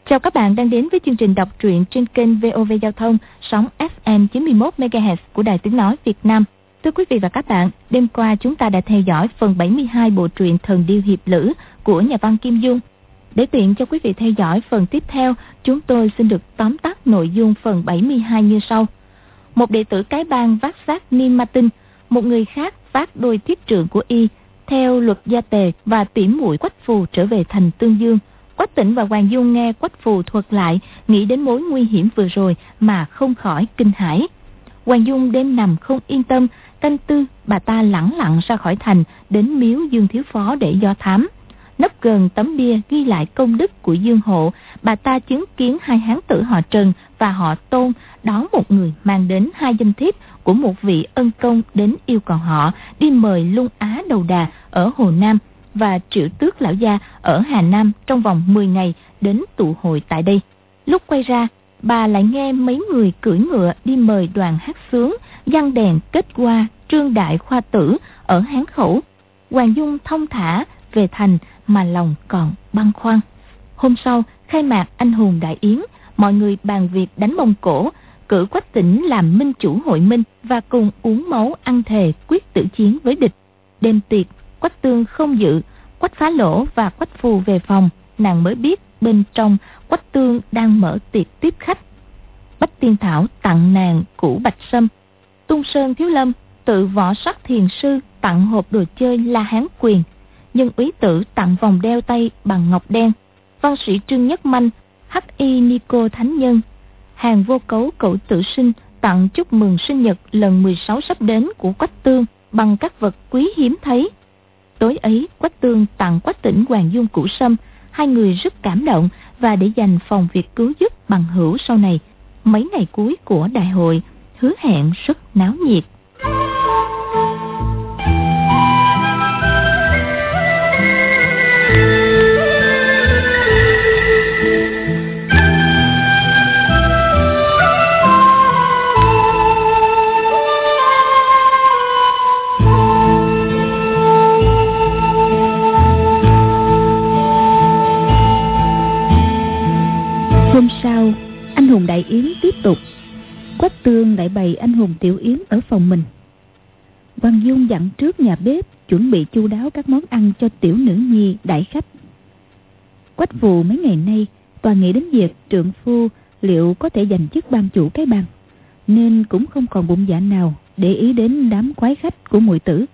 Chào các bạn đang đến với chương trình đọc truyện trên kênh VOV Giao thông sóng FM 91 MHz của Đài Tiếng nói Việt Nam. Thưa quý vị và các bạn, đêm qua chúng ta đã theo dõi phần 72 bộ truyện Thần điêu hiệp lữ của nhà văn Kim Dung. Để tiện cho quý vị theo dõi phần tiếp theo, chúng tôi xin được tóm tắt nội dung phần 72 như sau. Một đệ tử cái bang vác xác Niêm Ma Tinh, một người khác vác đôi thiết trượng của y, theo luật gia tề và tỉ muội Quách Phù trở về thành Tương Dương. Quách Tĩnh và Hoàng Dung nghe Quách Phù thuật lại, nghĩ đến mối nguy hiểm vừa rồi mà không khỏi kinh hãi. Hoàng Dung đêm nằm không yên tâm, canh tư bà ta lẳng lặng ra khỏi thành, đến miếu Dương Thiếu Phó để do thám. Nấp gần tấm bia ghi lại công đức của Dương Hộ, bà ta chứng kiến hai hán tử họ Trần và họ Tôn đón một người mang đến hai danh thiếp của một vị ân công đến yêu cầu họ đi mời Lung Á Đầu Đà ở Hồ Nam và Triệu Tước lão gia ở Hà Nam trong vòng 10 ngày đến tụ hội tại đây. Lúc quay ra, bà lại nghe mấy người cưỡi ngựa đi mời đoàn hát sướng, giăng đèn kết hoa trương đại khoa tử ở Hán Khẩu. Hoàng Dung thông thả về thành mà lòng còn băn khoăn. Hôm sau khai mạc anh hùng đại yến, mọi người bàn việc đánh Mông Cổ, cử Quách Tĩnh làm minh chủ hội minh và cùng uống máu ăn thề quyết tử chiến với địch. Đêm tiệc, Quách Tương không dự, Quách Phá Lỗ và Quách Phù về phòng, nàng mới biết bên trong Quách Tương đang mở tiệc tiếp khách. Bách Tiên Thảo tặng nàng củ bạch sâm, Tung Sơn Thiếu Lâm tự võ sắc thiền sư tặng hộp đồ chơi La Hán Quyền, Nhân Úy Tử tặng vòng đeo tay bằng ngọc đen, văn sĩ Trương Nhất Manh, Hắc Y Nico Thánh Nhân, Hàng Vô Cấu Cậu Tử Sinh tặng chúc mừng sinh nhật lần 16 sắp đến của Quách Tương bằng các vật quý hiếm thấy. Tối ấy, Quách Tương tặng Quách Tĩnh Hoàng Dung củ sâm, hai người rất cảm động và để dành phòng việc cứu giúp bằng hữu sau này. Mấy ngày cuối của đại hội hứa hẹn rất náo nhiệt. Hôm sau, anh hùng đại yến tiếp tục. Quách Tương lại bày anh hùng tiểu yến ở phòng mình. Hoàng Dung dặn trước nhà bếp chuẩn bị chu đáo các món ăn cho tiểu nữ nhi đại khách. Quách Phù mấy ngày nay toàn nghĩ đến việc trượng phu liệu có thể giành chức ban chủ cái bang, nên cũng không còn bụng dạ nào để ý đến đám quái khách của muội tử.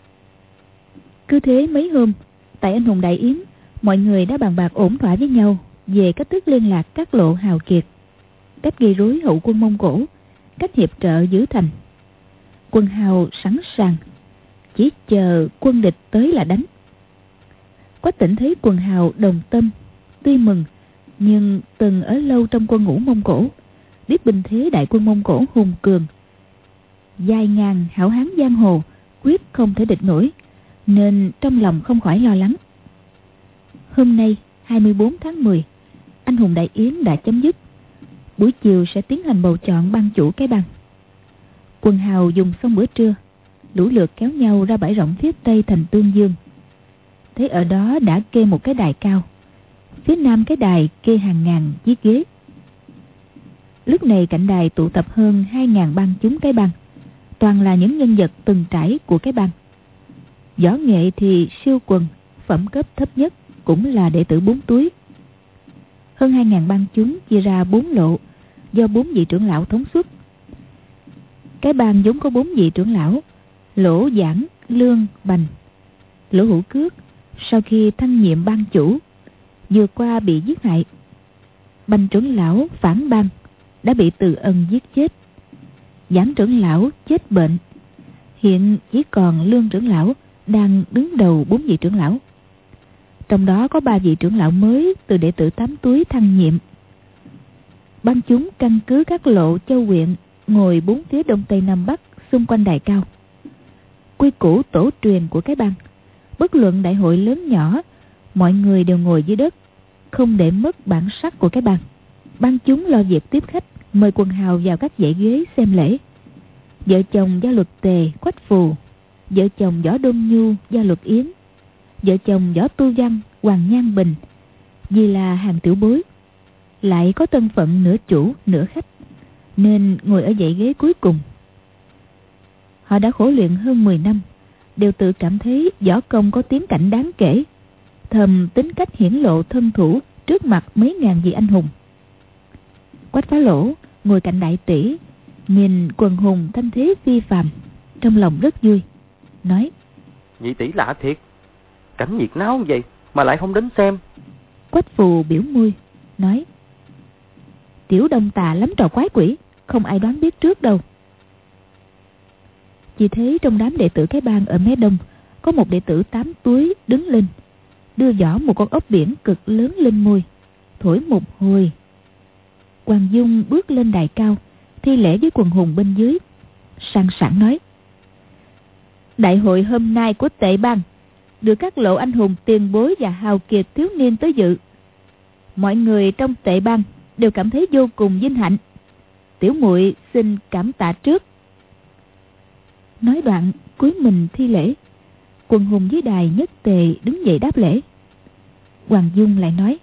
Cứ thế mấy hôm, tại anh hùng đại yến, mọi người đã bàn bạc ổn thỏa với nhau về cách thức liên lạc các lộ hào kiệt, cách gây rối hậu quân Mông Cổ, cách hiệp trợ giữ thành. Quân hào sẵn sàng, chỉ chờ quân địch tới là đánh. Quách Tĩnh thấy quần hào đồng tâm, tuy mừng, nhưng từng ở lâu trong quân ngũ Mông Cổ, biết binh thế đại quân Mông Cổ hùng cường, dài ngàn hảo hán giang hồ quyết không thể địch nổi, nên trong lòng không khỏi lo lắng. Hôm nay 24 tháng 10, anh hùng đại yến đã chấm dứt. Buổi chiều sẽ tiến hành bầu chọn ban chủ cái bang. Quần hào dùng xong bữa trưa, lũ lượt kéo nhau ra bãi rộng phía tây thành Tương Dương. Thấy ở đó đã kê một cái đài cao, phía nam cái đài kê hàng ngàn chiếc ghế. Lúc này cạnh đài tụ tập hơn 2.000 bang chúng cái bang, toàn là những nhân vật từng trải của cái bang. Võ nghệ thì siêu quần, phẩm cấp thấp nhất cũng là đệ tử 4 túi. Hơn 2.000 bang chúng chia ra 4 lộ, do 4 vị trưởng lão thống suất. Cái bang vốn có 4 vị trưởng lão: Lỗ Giảng, Lương, Bành. Lỗ Hữu Cước sau khi thăng nhiệm bang chủ vừa qua bị giết hại. Bành trưởng lão phản bang đã bị Từ Ân giết chết. Giảng trưởng lão chết bệnh. Hiện chỉ còn Lương trưởng lão đang đứng đầu 4 vị trưởng lão. Trong đó có 3 vị trưởng lão mới từ đệ tử 8 túi thăng nhiệm. Bang chúng căn cứ các lộ châu huyện, ngồi 4 phía đông tây nam bắc xung quanh đài cao. Quy củ tổ truyền của cái bang, bất luận đại hội lớn nhỏ, mọi người đều ngồi dưới đất, không để mất bản sắc của cái bang. Bang chúng lo việc tiếp khách, mời quần hào vào các dãy ghế xem lễ. Vợ chồng Gia Luật Tề, Quách Phù, vợ chồng Võ Đôn Nhu, Gia Luật Yến, vợ chồng Võ Tu Văn, Hoàng Nhan Bình, vì là hàng tiểu bối. lại có thân phận nửa chủ nửa khách, nên ngồi ở dãy ghế cuối cùng. Họ đã khổ luyện hơn 10 năm, đều tự cảm thấy võ công có tiến cảnh đáng kể, thầm tính cách hiển lộ thân thủ trước mặt mấy ngàn vị anh hùng. Quách Phá Lỗ ngồi cạnh đại tỷ, nhìn quần hùng thanh thế phi phàm, trong lòng rất vui, nói: Nhị tỷ lạ thiệt, cảnh nhiệt náo vậy mà lại không đến xem. Quách Phù biểu môi, nói: Tiểu Đông Tà lắm trò quái quỷ, không ai đoán biết trước đâu. Chỉ thấy trong đám đệ tử cái bang ở mé đông, có một đệ tử 8 túi đứng lên, đưa giỏ một con ốc biển cực lớn lên môi, thổi một hồi. Hoàng Dung bước lên đài cao, thi lễ với quần hùng bên dưới, sang sảng nói: Đại hội hôm nay của Tệ Bang được các lộ anh hùng tiền bối và hào kiệt thiếu niên tới dự. Mọi người trong Tệ Bang đều cảm thấy vô cùng vinh hạnh. Tiểu muội xin cảm tạ trước. Nói đoạn cúi mình thi lễ. Quần hùng dưới đài nhất tề đứng dậy đáp lễ. Hoàng Dung lại nói: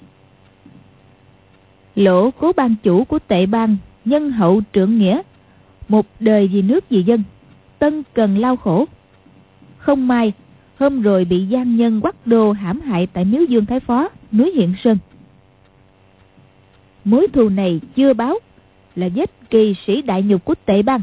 Lỗ Cố ban chủ của Tệ Bang nhân hậu trượng nghĩa, một đời vì nước vì dân, tân cần lao khổ. Không may hôm rồi bị gian nhân Quắc Đô hãm hại tại Miếu Dương Thái Phó, núi Hiện Sơn. Mối thù này chưa báo, là giết kỳ sĩ đại nhục của Tệ Bang.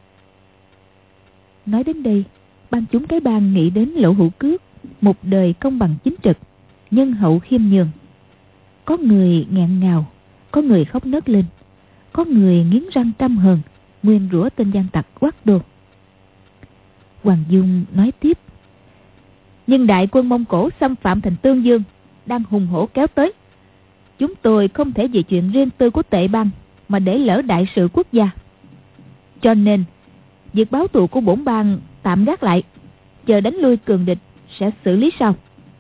Nói đến đây, ban chúng cái bang nghĩ đến Lỗ Hữu Cước, một đời công bằng chính trực, nhân hậu khiêm nhường. Có người nghẹn ngào, có người khóc nấc lên, có người nghiến răng căm hờn, nguyên rủa tên gian tặc Quắc Đô. Hoàng Dung nói tiếp: Nhưng đại quân Mông Cổ xâm phạm thành Tương Dương, đang hùng hổ kéo tới. Chúng tôi không thể vì chuyện riêng tư của Tệ Bang mà để lỡ đại sự quốc gia. Cho nên việc báo thù của bổn bang tạm gác lại, chờ đánh lui cường địch sẽ xử lý sau.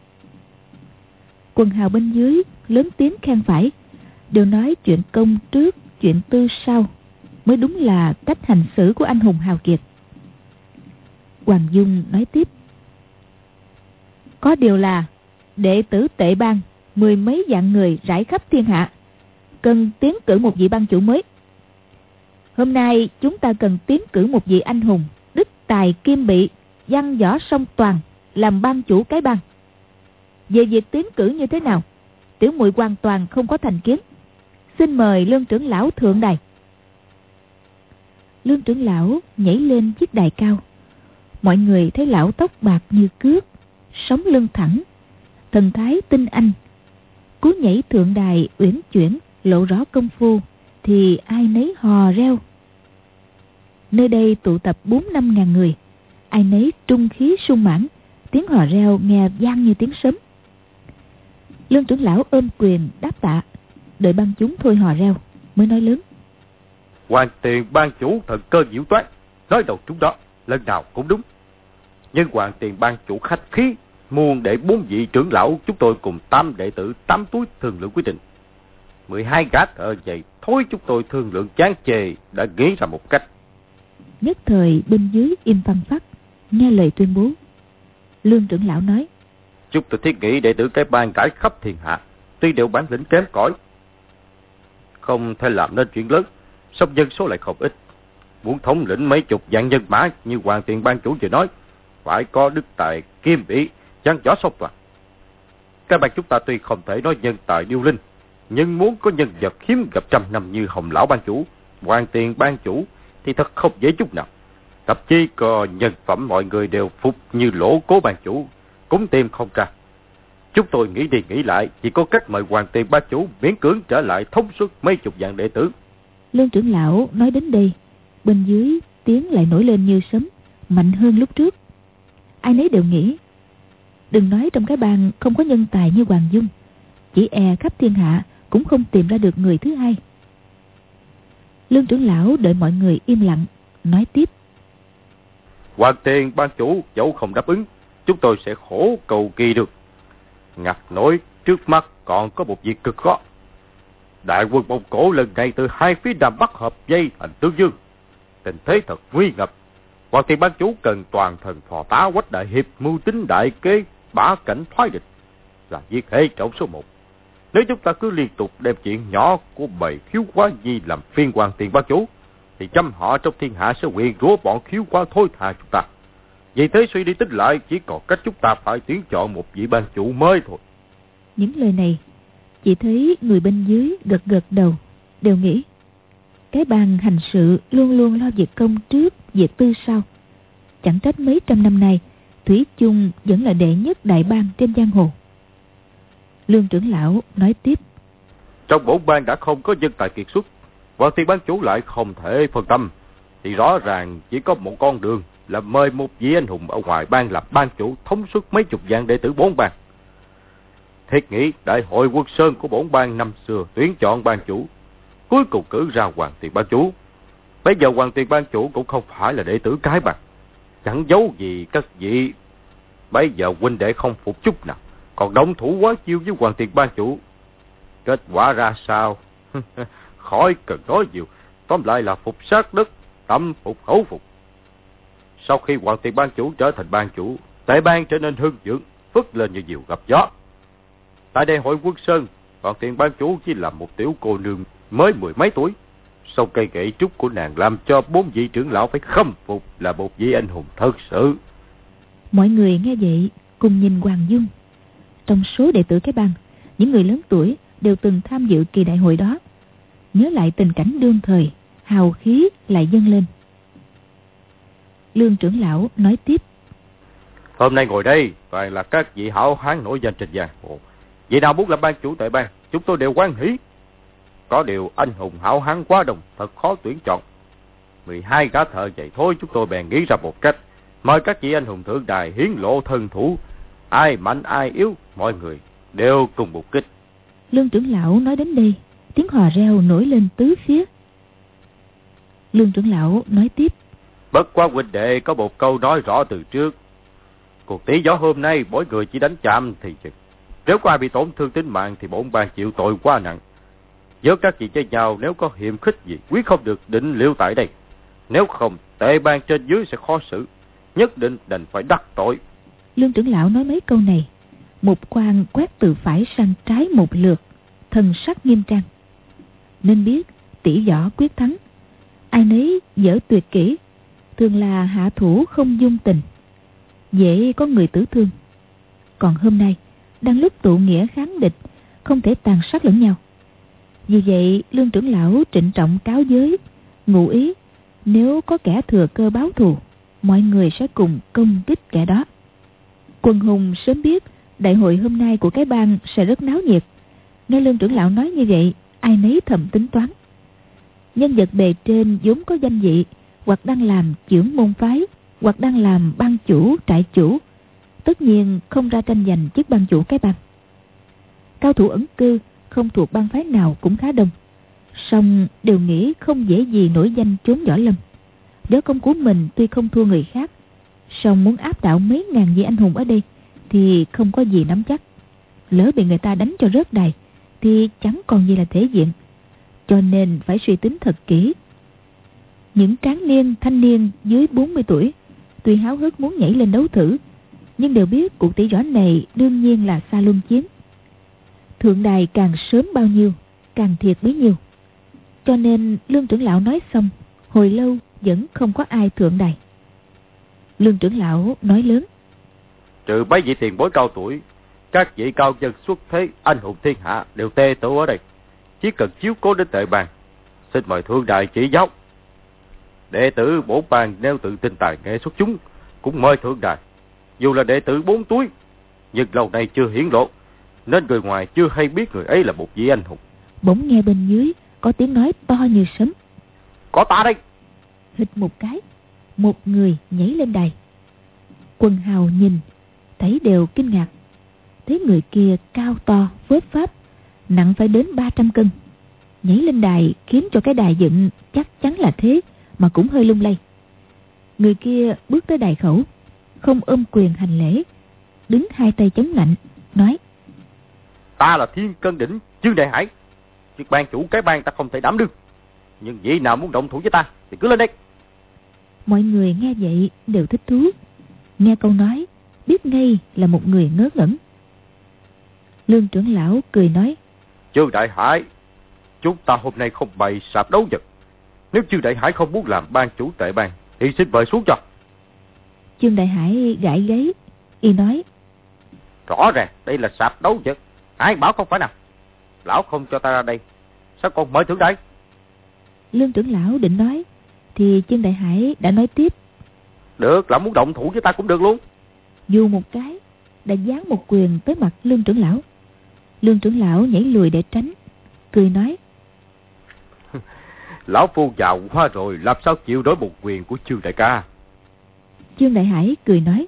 Quần hào bên dưới lớn tiếng khen phải, đều nói chuyện công trước, chuyện tư sau, mới đúng là cách hành xử của anh hùng hào kiệt. Hoàng Dung nói tiếp: Có điều là đệ tử Tệ Bang 10 mấy vạn người rải khắp thiên hạ, cần tiến cử một vị ban chủ mới. Hôm nay chúng ta cần tiến cử một vị anh hùng đức tài kim bị, văn võ song toàn làm ban chủ cái bang. Về việc tiến cử như thế nào, tiểu muội hoàn toàn không có thành kiến. Xin mời Lương trưởng lão thượng đài. Lương trưởng lão nhảy lên chiếc đài cao. Mọi người thấy lão tóc bạc như cước, sống lưng thẳng, thần thái tinh anh. Cú nhảy thượng đài uyển chuyển, lộ rõ công phu, thì ai nấy hò reo. Nơi đây tụ tập 4-5 ngàn người, ai nấy trung khí sung mãn, tiếng hò reo nghe vang như tiếng sấm. Lương trưởng lão ôm quyền đáp tạ, đợi ban chúng thôi hò reo mới nói lớn: Hoàng tiền ban chủ thần cơ diệu toán, nói đầu chúng đó lần nào cũng đúng. Nhưng hoàng tiền ban chủ khách khí, muốn để 4 vị trưởng lão chúng tôi cùng 8 đệ tử 8 túi thương lượng quyết định. 12 gác ở vậy thôi, chúng tôi thương lượng chán chê, đã nghĩ ra một cách. Nhất thời bên dưới im phăng phắc, nghe lời tuyên bố. Lương trưởng lão nói: Chúng tôi thiết nghĩ đệ tử cái bang trải khắp thiên hạ, tuy đều bản lĩnh kém cỏi, không thể làm nên chuyện lớn, song dân số lại không ít. Muốn thống lĩnh mấy chục vạn nhân mã như hoàng tiền ban chủ vừa nói, phải có đức tài kim bỉ, văn võ song toàn. Cái bang chúng ta tuy không thể nói nhân tài điêu linh, nhưng muốn có nhân vật hiếm gặp trăm năm như Hồng lão ban chủ, hoàng tiền ban chủ thì thật không dễ chút nào. Thậm chí có nhân phẩm mọi người đều phục như Lỗ Cố ban chủ cũng tìm không ra. Chúng tôi nghĩ đi nghĩ lại, chỉ có cách mời hoàng tiền ban chủ miễn cưỡng trở lại thống suất mấy chục vạn đệ tử. Lương trưởng lão nói đến đây, bên dưới tiếng lại nổi lên như sấm, mạnh hơn lúc trước. Ai nấy đều nghĩ, đừng nói trong cái bang không có nhân tài như Hoàng Dung, chỉ e khắp thiên hạ cũng không tìm ra được người thứ hai. Lương trưởng lão đợi mọi người im lặng, nói tiếp: Hoàng tiền ban chủ dẫu không đáp ứng, chúng tôi sẽ khổ cầu kỳ được. Ngặt nổi trước mắt còn có một việc cực khó. Đại quân Mông Cổ lần này từ hai phía Nam Bắc hợp dây thành Tương Dương, tình thế thật nguy ngập. Hoàng tiền ban chủ cần toàn thần phò tá Quách đại hiệp mưu tính đại kế, bả cảnh thoái địch, là việc hệ trọng số 1. Nếu chúng ta cứ liên tục đem chuyện nhỏ của bầy Khiếu Quá Nhi làm phiên Hoàng Tiền Ban Chủ, thì trăm họ trong thiên hạ sẽ quyền rủa bọn Khiếu Quá thôi thà chúng ta. Vì thế suy đi tính lại, chỉ còn cách chúng ta phải tuyển chọn một vị ban chủ mới thôi. Những lời này, chỉ thấy người bên dưới gật gật đầu, đều nghĩ cái ban hành sự luôn luôn lo việc công trước, việc tư sau. Chẳng trách mấy trăm năm nay thủy chung vẫn là đệ nhất đại bang trên giang hồ. Lương trưởng lão nói tiếp: Trong bổn bang đã không có dân tài kiệt xuất, Hoàng Tiền Ban Chủ lại không thể phân tâm, thì rõ ràng chỉ có một con đường là mời một vị anh hùng ở ngoài bang làm ban chủ, thống suốt mấy chục vạn đệ tử bốn bang. Thiết nghĩ đại hội Quân Sơn của bổn bang năm xưa tuyển chọn ban chủ, cuối cùng cử ra Hoàng Tiền Ban Chủ. Bây giờ Hoàng Tiền Ban Chủ cũng không phải là đệ tử cái bang, chẳng giấu gì các vị. Bây giờ huynh đệ không phục chút nào, còn động thủ quá chiêu với Hoàng Tiền Ban Chủ. Kết quả ra sao? Khỏi cần nói nhiều, tóm lại là phục sát đất, tâm phục khẩu phục. Sau khi Hoàng Tiền Ban Chủ trở thành ban chủ, tệ bang trở nên hưng vượng, phất lên như diều gặp gió. Tại đại hội Quân Sơn, Hoàng Tiền Ban Chủ chỉ là một tiểu cô nương mới mười mấy tuổi. Sau cây gậy trúc của nàng làm cho bốn vị trưởng lão phải khâm phục là một vị anh hùng thật sự. Mọi người nghe vậy cùng nhìn Hoàng Dung. Trong số đệ tử cái bang, những người lớn tuổi đều từng tham dự kỳ đại hội đó. Nhớ lại tình cảnh đương thời, hào khí lại dâng lên. Lương trưởng lão nói tiếp: Hôm nay ngồi đây toàn là các vị hảo hán nổi danh trên giang hồ. Vị nào muốn làm ban chủ tại bang, chúng tôi đều hoan hỉ. Có điều anh hùng hảo hán quá đông, thật khó tuyển chọn. 12 gã thợ vậy thôi, chúng tôi bèn nghĩ ra một cách, mời các vị anh hùng thượng đài hiến lộ thân thủ, ai mạnh ai yếu, mọi người đều cùng một kích. Lương trưởng lão nói đến đây, tiếng hò reo nổi lên tứ phía. Lương trưởng lão nói tiếp: Bất quá huynh đệ có một câu nói rõ từ trước. Cuộc tỷ võ hôm nay mỗi người chỉ đánh chạm thì chừng. Nếu có ai bị tổn thương tính mạng thì bổn bang chịu tội quá nặng. Giữa các vị chơi nhau nếu có hiểm khích gì, quyết không được định liệu tại đây. Nếu không, tệ bang trên dưới sẽ khó xử, nhất định đành phải đắc tội. Lương trưởng lão nói mấy câu này, một quang quét từ phải sang trái một lượt, thần sắc nghiêm trang. Nên biết tỷ võ quyết thắng, ai nấy dở tuyệt kỹ, thường là hạ thủ không dung tình, dễ có người tử thương. Còn hôm nay đang lúc tụ nghĩa kháng địch, không thể tàn sát lẫn nhau. Vì vậy Lương trưởng lão trịnh trọng cáo giới, ngụ ý nếu có kẻ thừa cơ báo thù, mọi người sẽ cùng công kích kẻ đó. Quần hùng sớm biết đại hội hôm nay của cái bang sẽ rất náo nhiệt. Nghe Lương trưởng lão nói như vậy, ai nấy thầm tính toán. Nhân vật bề trên vốn có danh vị, hoặc đang làm trưởng môn phái, hoặc đang làm ban chủ, trại chủ, tất nhiên không ra tranh giành chức ban chủ cái bang. Cao thủ ẩn cư không thuộc bang phái nào cũng khá đông, song đều nghĩ không dễ gì nổi danh chốn võ lâm. Võ công của mình tuy không thua người khác, song muốn áp đảo mấy ngàn vị anh hùng ở đây thì không có gì nắm chắc. Lỡ bị người ta đánh cho rớt đài thì chẳng còn gì là thể diện, cho nên phải suy tính thật kỹ. Những tráng niên thanh niên dưới 40 tuổi tuy háo hức muốn nhảy lên đấu thử, nhưng đều biết cuộc tỷ võ này đương nhiên là xa luân chiến. Thượng đài càng sớm bao nhiêu, càng thiệt bấy nhiêu. Cho nên Lương trưởng lão nói xong, hồi lâu vẫn không có ai thượng đài. Lương trưởng lão nói lớn: Trừ mấy vị tiền bối cao tuổi, các vị cao nhân xuất thế anh hùng thiên hạ đều tề tụ ở đây, chỉ cần chiếu cố đến tệ bang. Xin mời thượng đài chỉ giáo. Đệ tử bổn bang nếu tự tin tài nghệ xuất chúng, cũng mời thượng đài. Dù là đệ tử 4 túi, nhưng lâu nay chưa hiển lộ, nên người ngoài chưa hay biết người ấy là một vị anh hùng. Bỗng nghe bên dưới có tiếng nói to như sấm: Có ta đây! Hít một cái, một người nhảy lên đài. Quần hào nhìn thấy đều kinh ngạc. Thấy người kia cao to phết pháp, nặng phải đến 300 cân. Nhảy lên đài khiến cho cái đài dựng chắc chắn là thế mà cũng hơi lung lay. Người kia bước tới đài khẩu, không ôm quyền hành lễ, đứng hai tay chống nạnh, nói: Ta là Thiên Cân Đỉnh Trương Đại Hải, chức ban chủ cái bang ta không thể đảm đương, nhưng vị nào muốn động thủ với ta thì cứ lên đây. Mọi người nghe vậy đều thích thú, nghe câu nói biết ngay là một người ngớ ngẩn. Lương trưởng lão cười nói: Trương Đại Hải, chúng ta hôm nay không bày sạp đấu vật. Nếu Trương Đại Hải không muốn làm ban chủ tệ ban thì xin mời xuống cho. Trương Đại Hải gãi gáy, y nói: Rõ ràng đây là sạp đấu vật, ai bảo không phải nào? Lão không cho ta ra đây, sao còn mời thượng đây? Lương trưởng lão định nói thì Trương Đại Hải đã nói tiếp: Được, lão muốn động thủ với ta cũng được luôn. Dù một cái đã giáng một quyền tới mặt Lương trưởng lão. Lương trưởng lão nhảy lùi để tránh, cười nói: Lão phu già quá rồi, làm sao chịu đối một quyền của Trương đại ca? Trương Đại Hải cười nói: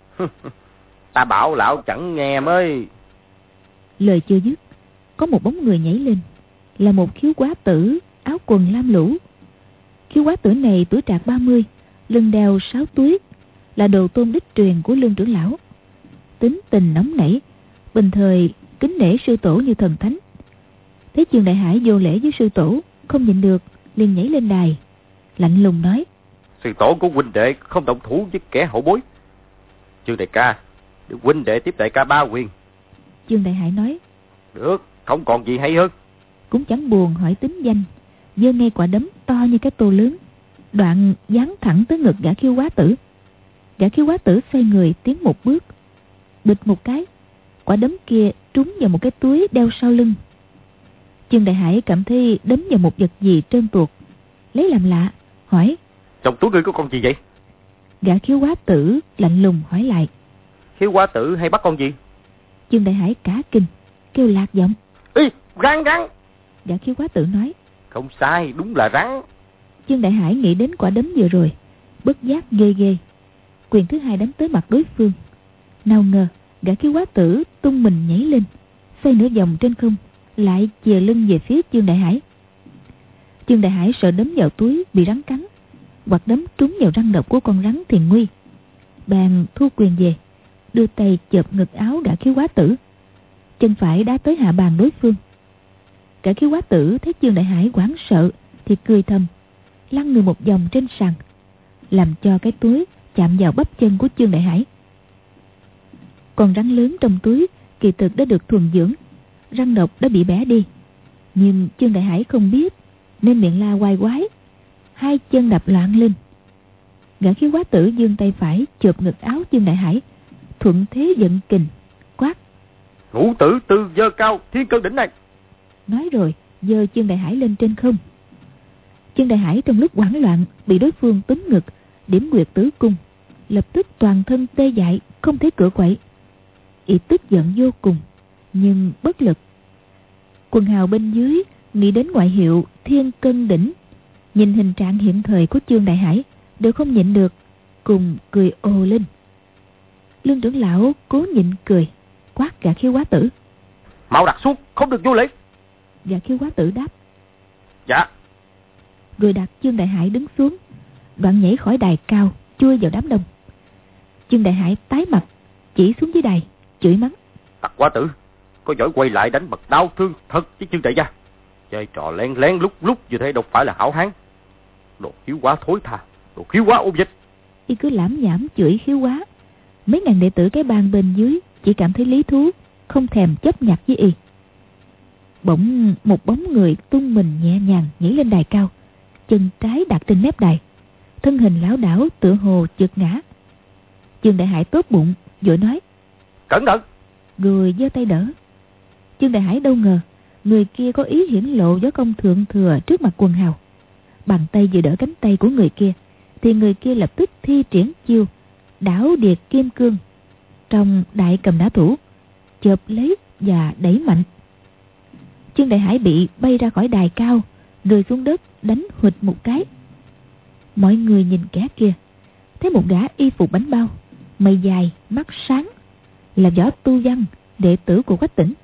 Ta bảo lão chẳng nghe mới. Lời chưa dứt, có một bóng người nhảy lên, là một khiếu quá tử áo quần lam lũ. Khiếu quá tử này tuổi trạc 30, lưng đeo 6 túi, là đồ tôn đích truyền của Lương trưởng lão. Tính tình nóng nảy, bình thời kính nể sư tổ như thần thánh. Thấy Trương Đại Hải vô lễ với sư tổ, không nhịn được, liền nhảy lên đài, lạnh lùng nói: Sư tổ của huynh đệ không động thủ với kẻ hậu bối. Trương đại ca, được huynh đệ tiếp đại ca 3 quyền. Trương Đại Hải nói: Được, không còn gì hay hơn. Cũng chẳng buồn hỏi tính danh, giơ ngay quả đấm to như cái tô lớn, đoạn giáng thẳng tới ngực gã khiêu quá tử. Gã khiêu quá tử xoay người tiến một bước, bịch một cái, quả đấm kia trúng vào một cái túi đeo sau lưng. Trương Đại Hải cảm thấy đấm vào một vật gì trơn tuột, lấy làm lạ, hỏi: Trong túi ngươi có con gì vậy? Gã khiêu quá tử lạnh lùng hỏi lại: Khiêu quá tử hay bắt con gì? Trương Đại Hải cả kinh, kêu lạc giọng: Ê, rắn rắn! Gã khiêu quá tử nói: Không sai, đúng là rắn. Trương Đại Hải nghĩ đến quả đấm vừa rồi, bất giác ghê ghê. Quyền thứ hai đánh tới mặt đối phương, nào ngờ gã khiêu quá tử tung mình nhảy lên, xoay nửa vòng trên không, lại chìa lưng về phía Trương Đại Hải. Trương Đại Hải sợ đấm vào túi bị rắn cắn, hoặc đấm trúng vào răng độc của con rắn thì nguy. Bèn thu quyền về, đưa tay chộp ngực áo gã khiêu quá tử, chân phải đá tới hạ bàn đối phương. Gã khiêu quá tử thấy Trương Đại Hải hoảng sợ thì cười thầm, lăn người một vòng trên sàn, làm cho cái túi chạm vào bắp chân của Trương Đại Hải. Con rắn lớn trong túi kỳ thực đã được thuần dưỡng, răng độc đã bị bẻ đi, nhưng Trương Đại Hải không biết nên miệng la oai quái, hai chân đạp loạn lên. Gã khiếu quá tử giương tay phải chộp ngực áo Trương Đại Hải, thuận thế giận kình quát: Ngũ tử tư dơ cao thiên cân đỉnh này. Nói rồi giơ Trương Đại Hải lên trên không. Trương Đại Hải trong lúc hoảng loạn bị đối phương túm ngực, điểm nguyệt tử cung, lập tức toàn thân tê dại, không thể cựa quậy. Y tức giận vô cùng, nhưng bất lực. Quần hào bên dưới nghĩ đến ngoại hiệu thiên cân đỉnh, nhìn hình trạng hiện thời của Trương Đại Hải đều không nhịn được, cùng cười ồ lên. Lương trưởng lão cố nhịn cười, quát gã khiếu quá tử: Mau đặt xuống, không được vô lễ. Gã khiếu quá tử đáp: Dạ. Rồi đặt Trương Đại Hải đứng xuống, đoạn nhảy khỏi đài cao, chui vào đám đông. Trương Đại Hải tái mặt, chỉ xuống dưới đài, chửi mắng: Tặc quá tử, có giỏi quay lại đánh bật đau thương thật chứ Trương đại gia. Chơi trò lén lén lúc lúc như thế đâu phải là hảo hán. Đồ khiếu quá thối tha, đồ khiếu quá ôn dịch. Y cứ lảm nhảm chửi khiếu quá. Mấy ngàn đệ tử cái bàn bên dưới chỉ cảm thấy lý thú, không thèm chấp nhặt với y. Bỗng một bóng người tung mình nhẹ nhàng nhảy lên đài cao, chân trái đặt trên mép đài, thân hình lảo đảo tựa hồ trượt ngã. Trương Đại Hải tốt bụng vội nói: Cẩn thận. Rồi giơ tay đỡ. Trương Đại Hải đâu ngờ người kia có ý hiển lộ võ công thượng thừa trước mặt quần hào. Bàn tay vừa đỡ cánh tay của người kia thì người kia lập tức thi triển chiêu đảo điệt kim cương trong đại cầm nã thủ, chộp lấy và đẩy mạnh. Trương Đại Hải bị bay ra khỏi đài cao, rơi xuống đất đánh huỵch một cái. Mọi người nhìn kẻ kia, thấy một gã y phục bánh bao, mày dài, mắt sáng, là Võ Tu Văn, đệ tử của Quách Tĩnh.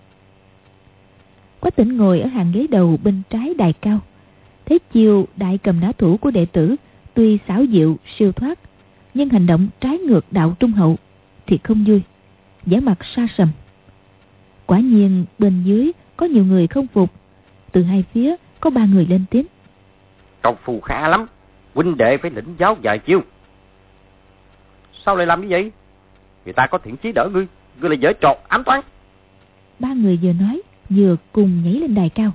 Quách Tĩnh ngồi ở hàng ghế đầu bên trái đài cao, thấy chiều đại cầm nã thủ của đệ tử tuy xảo diệu siêu thoát, nhưng hành động trái ngược đạo trung hậu thì không vui, vẻ mặt sa sầm. Quả nhiên bên dưới có nhiều người không phục. Từ hai phía có 3 người lên tiếng: Công phu khá lắm, huynh đệ phải lĩnh giáo vài chiêu. Sao lại làm như vậy? Người ta có thiện chí đỡ ngươi, ngươi lại giở trò ám toán. 3 người vừa nói vừa cùng nhảy lên đài cao.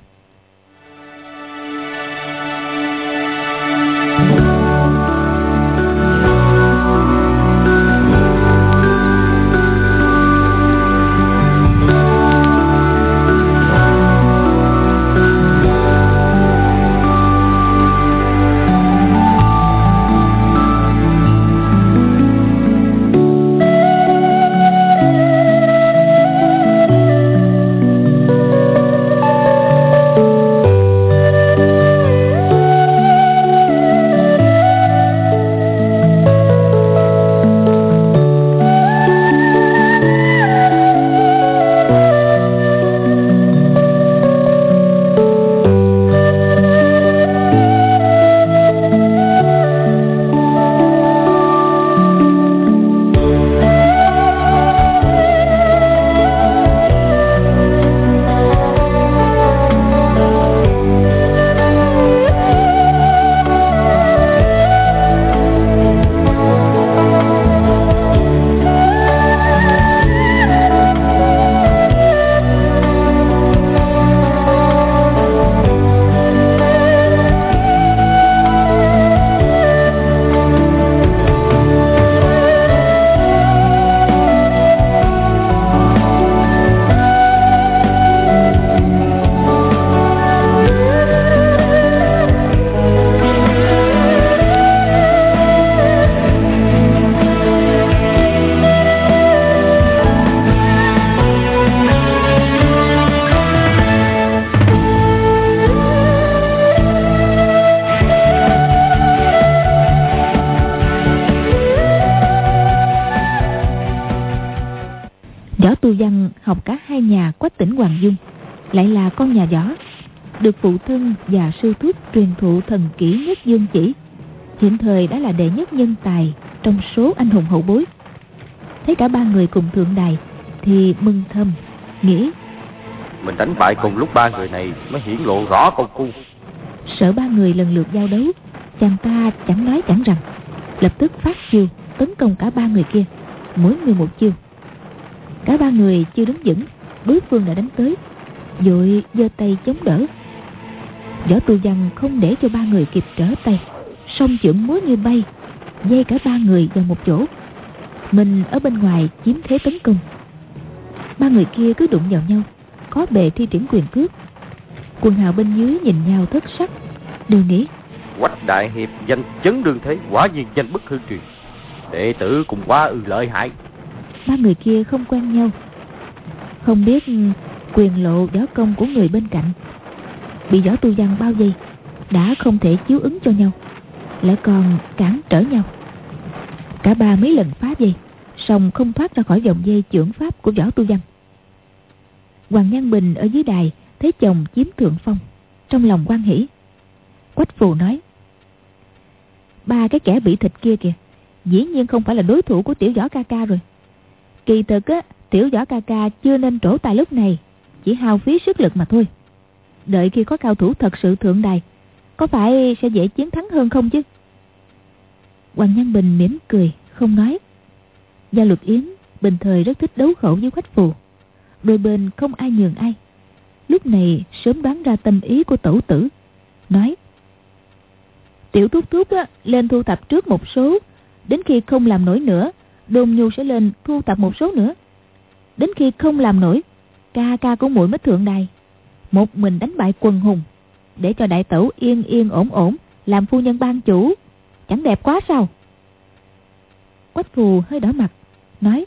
Võ Tu Văn học cả hai nhà Quách Tỉnh Hoàng Dung, lại là con nhà võ, được phụ thân và sư thúc truyền thụ thần kỹ Nhất Dương Chỉ, hiện thời đã là đệ nhất nhân tài trong số anh hùng hậu bối. Thấy cả ba người cùng thượng đài thì mừng thầm, nghĩ mình đánh bại cùng lúc ba người này mới hiển lộ rõ công phu. Sợ ba người lần lượt giao đấu, chàng ta chẳng nói chẳng rằng, lập tức phát chiêu tấn công cả ba người kia, mỗi người một chiêu. Cả ba người chưa đứng vững, đối phương đã đánh tới, vội giơ tay chống đỡ. Võ Tu Văn không để cho ba người kịp trở tay, song chưởng múa như bay, dây cả ba người vào một chỗ, mình ở bên ngoài chiếm thế tấn công. Ba người kia cứ đụng vào nhau, có bề thi triển quyền cước. Quần hào bên dưới nhìn nhau thất sắc, đều nghĩ Quách đại hiệp danh chấn đương thế, quả nhiên danh bất hư truyền, đệ tử cũng quá lợi hại. Ba người kia không quen nhau, không biết quyền lộ võ công của người bên cạnh, bị Võ Tu Văn bao vây, đã không thể chiếu ứng cho nhau, lại còn cản trở nhau. Cả ba mấy lần phá dây, song không thoát ra khỏi vòng dây chưởng pháp của Võ Tu Văn. Hoàng Nhan Bình ở dưới đài thấy chồng chiếm thượng phong, trong lòng hoan hỉ. Quách Phù nói: ba cái kẻ bị thịt kia kìa, dĩ nhiên không phải là đối thủ của tiểu Võ ca ca rồi. Kỳ thực á, tiểu Võ ca ca chưa nên trổ tài lúc này, chỉ hao phí sức lực mà thôi. Đợi khi có cao thủ thật sự thượng đài, có phải sẽ dễ chiến thắng hơn không chứ? Hoàng Nhan Bình mỉm cười không nói. Gia Luật Yến bình thời rất thích đấu khẩu với Quách Phù, đôi bên không ai nhường ai. Lúc này sớm đoán ra tâm ý của tẩu tử, nói: tiểu thúc thúc á, lên thu thập trước một số, đến khi không làm nổi nữa, Đôn Nhu sẽ lên thu thập một số nữa. Đến khi không làm nổi, ca ca của muội mới thượng đài, một mình đánh bại quần hùng, để cho đại tẩu yên yên ổn ổn làm phu nhân ban chủ, chẳng đẹp quá sao? Quách Phù hơi đỏ mặt, nói: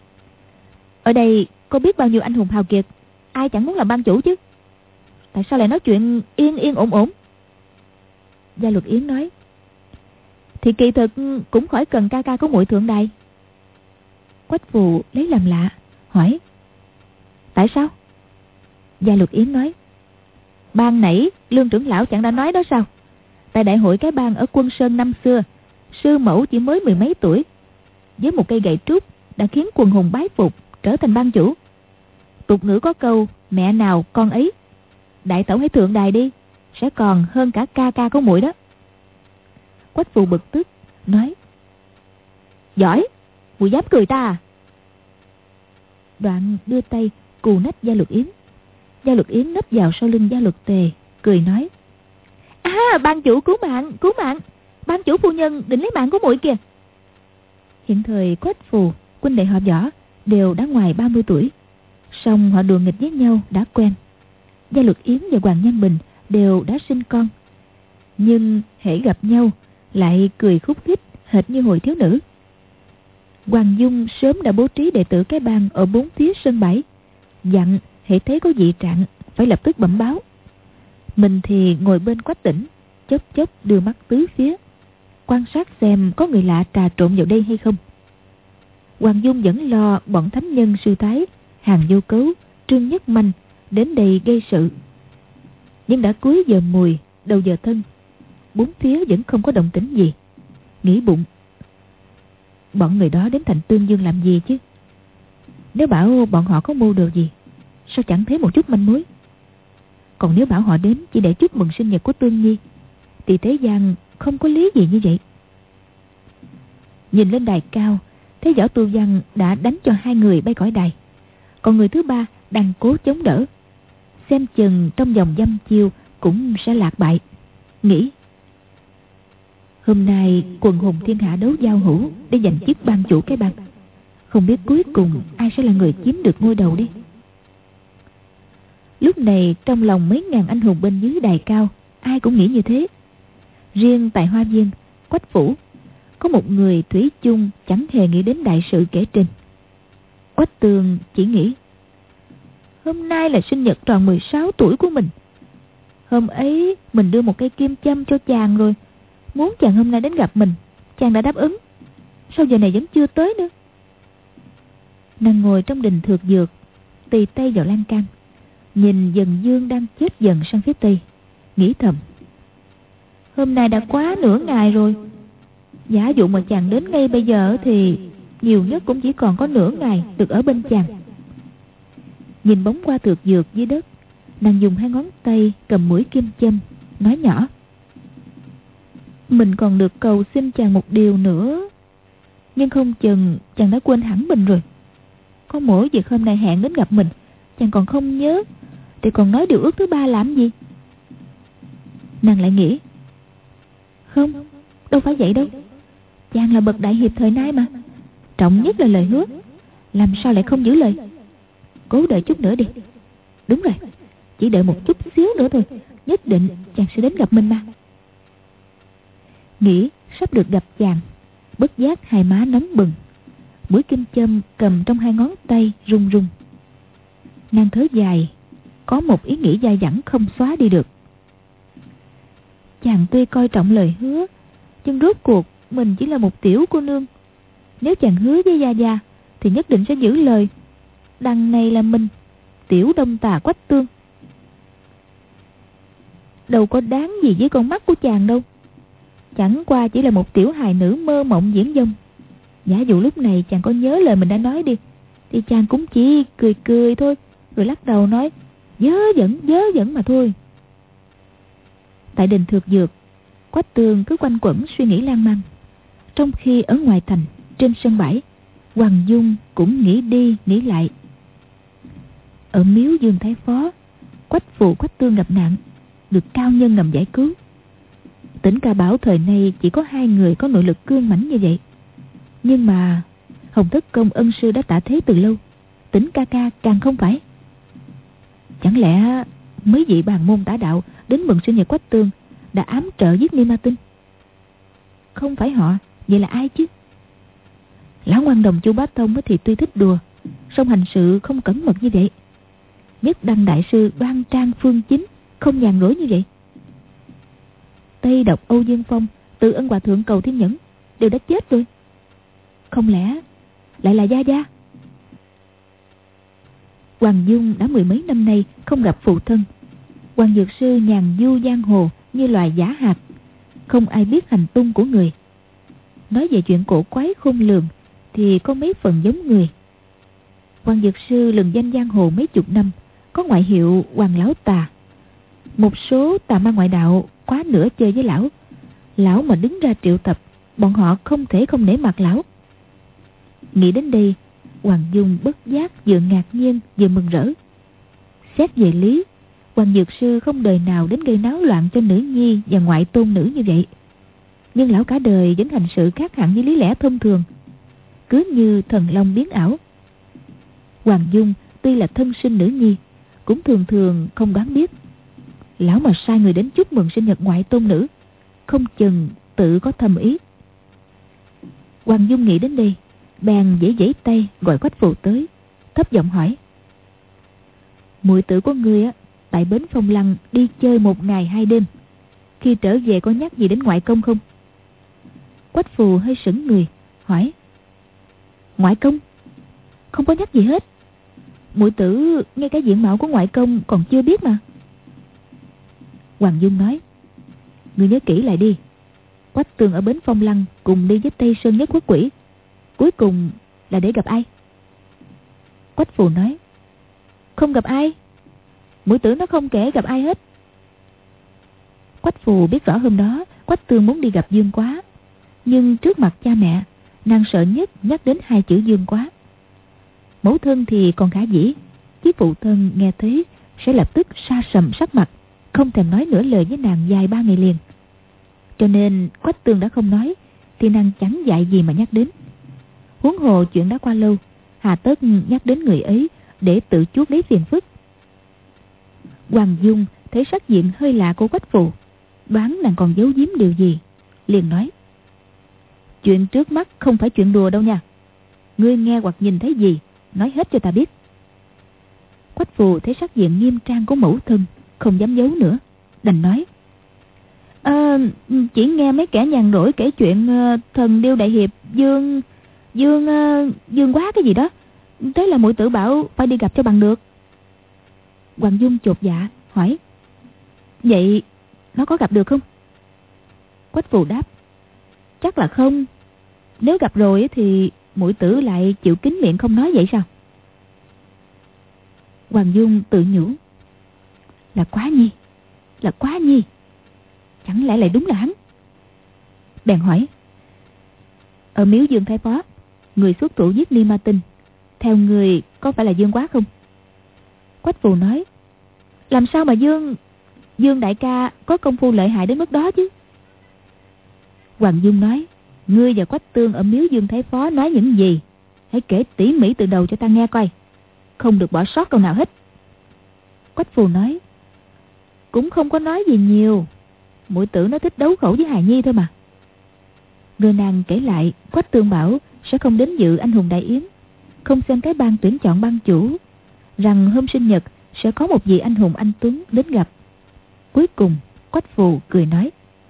ở đây có biết bao nhiêu anh hùng hào kiệt, ai chẳng muốn làm ban chủ chứ, tại sao lại nói chuyện yên yên ổn ổn? Gia Luật Yến nói: thì kỳ thực cũng khỏi cần ca ca của muội thượng đài. Quách Phù lấy làm lạ, hỏi: tại sao? Gia Luật Yến nói: ban nãy Lương trưởng lão chẳng đã nói đó sao? Tại đại hội cái bang ở Quân Sơn năm xưa, sư mẫu chỉ mới 10 mấy tuổi, với một cây gậy trúc đã khiến quần hùng bái phục, trở thành ban chủ. Tục ngữ có câu mẹ nào con ấy, đại tẩu hãy thượng đài đi, sẽ còn hơn cả ca ca của muội đó. Quách Phù bực tức nói: giỏi, muội dám cười ta à? Đoạn đưa tay cù nách Gia Luật Yến. Gia Luật Yến nấp vào sau lưng Gia Luật Tề, cười nói: Ban chủ cứu mạng, cứu mạng! Ban chủ phu nhân định lấy mạng của muội kìa. Hiện thời Quách Phù, huynh đệ họ Võ đều đã ngoài 30 tuổi, song họ đùa nghịch với nhau đã quen. Gia Luật Yến và Hoàng Nhan Bình đều đã sinh con, nhưng hễ gặp nhau lại cười khúc khích hệt như hồi thiếu nữ. Hoàng Dung sớm đã bố trí đệ tử cái bang ở bốn phía sân bãi, dặn hễ thấy có dị trạng phải lập tức bẩm báo. Mình thì ngồi bên Quách Tĩnh, chớp chớp đưa mắt tứ phía, quan sát xem có người lạ trà trộn vào đây hay không. Hoàng Dung vẫn lo bọn thánh nhân Sư Thái, Hàn Vô Cấu, Trương Nhất Manh đến đây gây sự. Nhưng đã cuối giờ mùi, đầu giờ thân, bốn phía vẫn không có động tĩnh gì. Nghĩ bụng, bọn người đó đến thành Tương Dương làm gì chứ? Nếu bảo bọn họ có mưu đồ gì, sao chẳng thấy một chút manh mối? Còn nếu bảo họ đến chỉ để chúc mừng sinh nhật của Tương Nhi, thì thế gian không có lý gì như vậy. Nhìn lên đài cao, thấy Võ Tu Văn đã đánh cho hai người bay khỏi đài, còn người thứ ba đang cố chống đỡ, xem chừng trong vòng dăm chiêu cũng sẽ lạc bại. Nghĩ, hôm nay quần hùng thiên hạ đấu giao hữu để giành chức ban chủ cái bang, không biết cuối cùng ai sẽ là người chiếm được ngôi đầu đi. Lúc này trong lòng mấy ngàn anh hùng bên dưới đài cao, ai cũng nghĩ như thế. Riêng tại Hoa Viên, Quách Phủ, có một người thủy chung chẳng hề nghĩ đến đại sự kể trên. Quách Tường chỉ nghĩ, hôm nay là sinh nhật tròn 16 tuổi của mình. Hôm ấy mình đưa một cây kim châm cho chàng rồi, muốn chàng hôm nay đến gặp mình, chàng đã đáp ứng. Sao giờ này vẫn chưa tới nữa? Nàng ngồi trong đình Thược Dược, tì tay vào lan can, nhìn dần dương đang chết dần sang phía tây, nghĩ thầm, hôm nay đã quá nửa ngày rồi. Giả dụ mà chàng đến ngay bây giờ thì nhiều nhất cũng chỉ còn có nửa ngày được ở bên chàng. Nhìn bóng qua Thược Dược dưới đất, nàng dùng hai ngón tay cầm mũi kim châm, nói nhỏ, mình còn được cầu xin chàng một điều nữa, nhưng không chừng chàng đã quên hẳn mình rồi. Có mỗi việc hôm nay hẹn đến gặp mình chàng còn không nhớ, thì còn nói điều ước thứ ba làm gì? Nàng lại nghĩ, không, đâu phải vậy đâu. Chàng là bậc đại hiệp thời nay mà, trọng nhất là lời hứa, làm sao lại không giữ lời? Cố đợi chút nữa đi. Đúng rồi, chỉ đợi một chút xíu nữa thôi, nhất định chàng sẽ đến gặp mình mà. Nghĩ sắp được gặp chàng, bất giác hai má nóng bừng, mũi kim châm cầm trong hai ngón tay run run. Nàng thở dài, có một ý nghĩ dai dẳng không xóa đi được. Chàng tuy coi trọng lời hứa, nhưng rốt cuộc mình chỉ là một tiểu cô nương. Nếu chàng hứa với Gia Gia thì nhất định sẽ giữ lời. Đằng này là mình, tiểu Đông Tà Quách Tương, đâu có đáng gì với con mắt của chàng đâu. Chẳng qua chỉ là một tiểu hài nữ mơ mộng viển vông. Giả dụ lúc này chàng có nhớ lời mình đã nói đi, thì chàng cũng chỉ cười cười thôi, rồi lắc đầu nói dớ dẫn mà thôi. Tại đình Thược Dược, Quách Tường cứ quanh quẩn suy nghĩ lan man, trong khi ở ngoài thành, trên sân bãi, Hoàng Dung cũng nghĩ đi nghĩ lại. Ở miếu Dương Thái Phó, Quách Phụ Quách Tương gặp nạn, được cao nhân ngầm giải cứu. Tỉnh Ca Bảo thời nay chỉ có hai người có nội lực cương mãnh như vậy, nhưng mà Hồng Thất Công ân sư đã tả thế từ lâu, Tỉnh Ca Ca càng không phải. Chẳng lẽ mấy vị bàn môn tả đạo đến mừng sinh nhật Quách Tương đã ám trợ giết Ni Ma Tinh? Không phải họ, vậy là ai chứ? Lão Ngoan Đồng Chu Bá Thông thì tuy thích đùa, song hành sự không cẩn mật như vậy. Nhất Đăng đại sư đoan trang phương chính, không nhàn rỗi như vậy. Tây Độc Âu Dương Phong, Từ Ân Hòa Thượng Cầu Thiên Nhẫn đều đã chết rồi. Không lẽ lại là Gia Gia? Hoàng Dung đã mười mấy năm nay không gặp phụ thân. Hoàng Dược Sư nhàn du giang hồ như loài giả hạt, không ai biết hành tung của người. Nói về chuyện cổ quái khôn lường thì có mấy phần giống người. Hoàng Dược Sư lừng danh giang hồ mấy chục năm, có ngoại hiệu Hoàng Lão Tà. Một số tà ma ngoại đạo quá nửa chơi với lão. Lão mà đứng ra triệu tập, bọn họ không thể không nể mặt lão. Nghĩ đến đây, Hoàng Dung bất giác vừa ngạc nhiên vừa mừng rỡ. Xét về lý, Hoàng Dược Sư không đời nào đến gây náo loạn cho nữ nhi và ngoại tôn nữ như vậy. Nhưng lão cả đời vẫn hành sự khác hẳn với lý lẽ thông thường, cứ như thần long biến ảo. Hoàng Dung tuy là thân sinh nữ nhi, cũng thường thường không đoán biết. Lão mà sai người đến chúc mừng sinh nhật ngoại tôn nữ, không chừng tự có thầm ý. Hoàng Dung nghĩ đến đây, bèn giãy giãy tay gọi Quách Phù tới, thấp giọng hỏi: muội tử của ngươi á, tại bến Phong Lăng đi chơi 1 ngày 2 đêm, khi trở về có nhắc gì đến ngoại công không? Quách Phù hơi sững người, hỏi: ngoại công? Không có nhắc gì hết. Muội tử ngay cả diện mạo của ngoại công còn chưa biết mà. Hoàng Dung nói: ngươi nhớ kỹ lại đi. Quách Tương ở bến Phong Lăng cùng đi với Tây Sơn Nhất Quốc Quỷ, cuối cùng là để gặp ai? Quách Phù nói: không gặp ai. Muội tử nó không kể gặp ai hết. Quách Phù biết rõ hôm đó Quách Tương muốn đi gặp Dương Quá, nhưng trước mặt cha mẹ, nàng sợ nhất nhắc đến 2 chữ Dương Quá. Mẫu thân thì còn khả dĩ, chứ phụ thân nghe thấy sẽ lập tức sa sầm sắc mặt, không thèm nói nửa lời với nàng dài 3 ngày liền. Cho nên Quách Tương đã không nói, thì nàng chẳng dạy gì mà nhắc đến. Huống hồ chuyện đã qua lâu, hà tất nhắc đến người ấy để tự chuốc lấy phiền phức. Hoàng Dung thấy sắc diện hơi lạ của Quách Phù, đoán nàng còn giấu giếm điều gì, liền nói: chuyện trước mắt không phải chuyện đùa đâu nha. Ngươi nghe hoặc nhìn thấy gì, nói hết cho ta biết. Quách Phù thấy sắc diện nghiêm trang của mẫu thân, không dám giấu nữa, đành nói: chỉ nghe mấy kẻ nhàn rỗi kể chuyện thần điêu đại hiệp Dương Quá cái gì đó, thế là muội tử bảo phải đi gặp cho bằng được. Hoàng Dung chột dạ hỏi: vậy nó có gặp được không? Quách Phù đáp: chắc là không. Nếu gặp rồi thì muội tử lại chịu kín miệng không nói vậy sao? Hoàng Dung tự nhủ: là Quá Nhi, chẳng lẽ lại đúng là hắn? Bèn hỏi: ở miếu Dương Thái Phó, người xuất thủ giết Ni Ma Tinh, theo người có phải là Dương Quá không? Quách Phù nói: làm sao mà Dương đại ca có công phu lợi hại đến mức đó chứ? Hoàng Dung nói: ngươi và Quách Tương ở miếu Dương Thái Phó nói những gì, hãy kể tỉ mỉ từ đầu cho ta nghe coi, không được bỏ sót câu nào hết. Quách Phù nói: cũng không có nói gì nhiều, muội tử nó thích đấu khẩu với hài nhi thôi mà. Người nàng kể lại Quách Tương bảo sẽ không đến dự anh hùng đại yến, không xem cái ban tuyển chọn ban chủ, rằng hôm sinh nhật sẽ có một vị anh hùng anh tuấn đến gặp. Cuối cùng Quách Phù cười nói: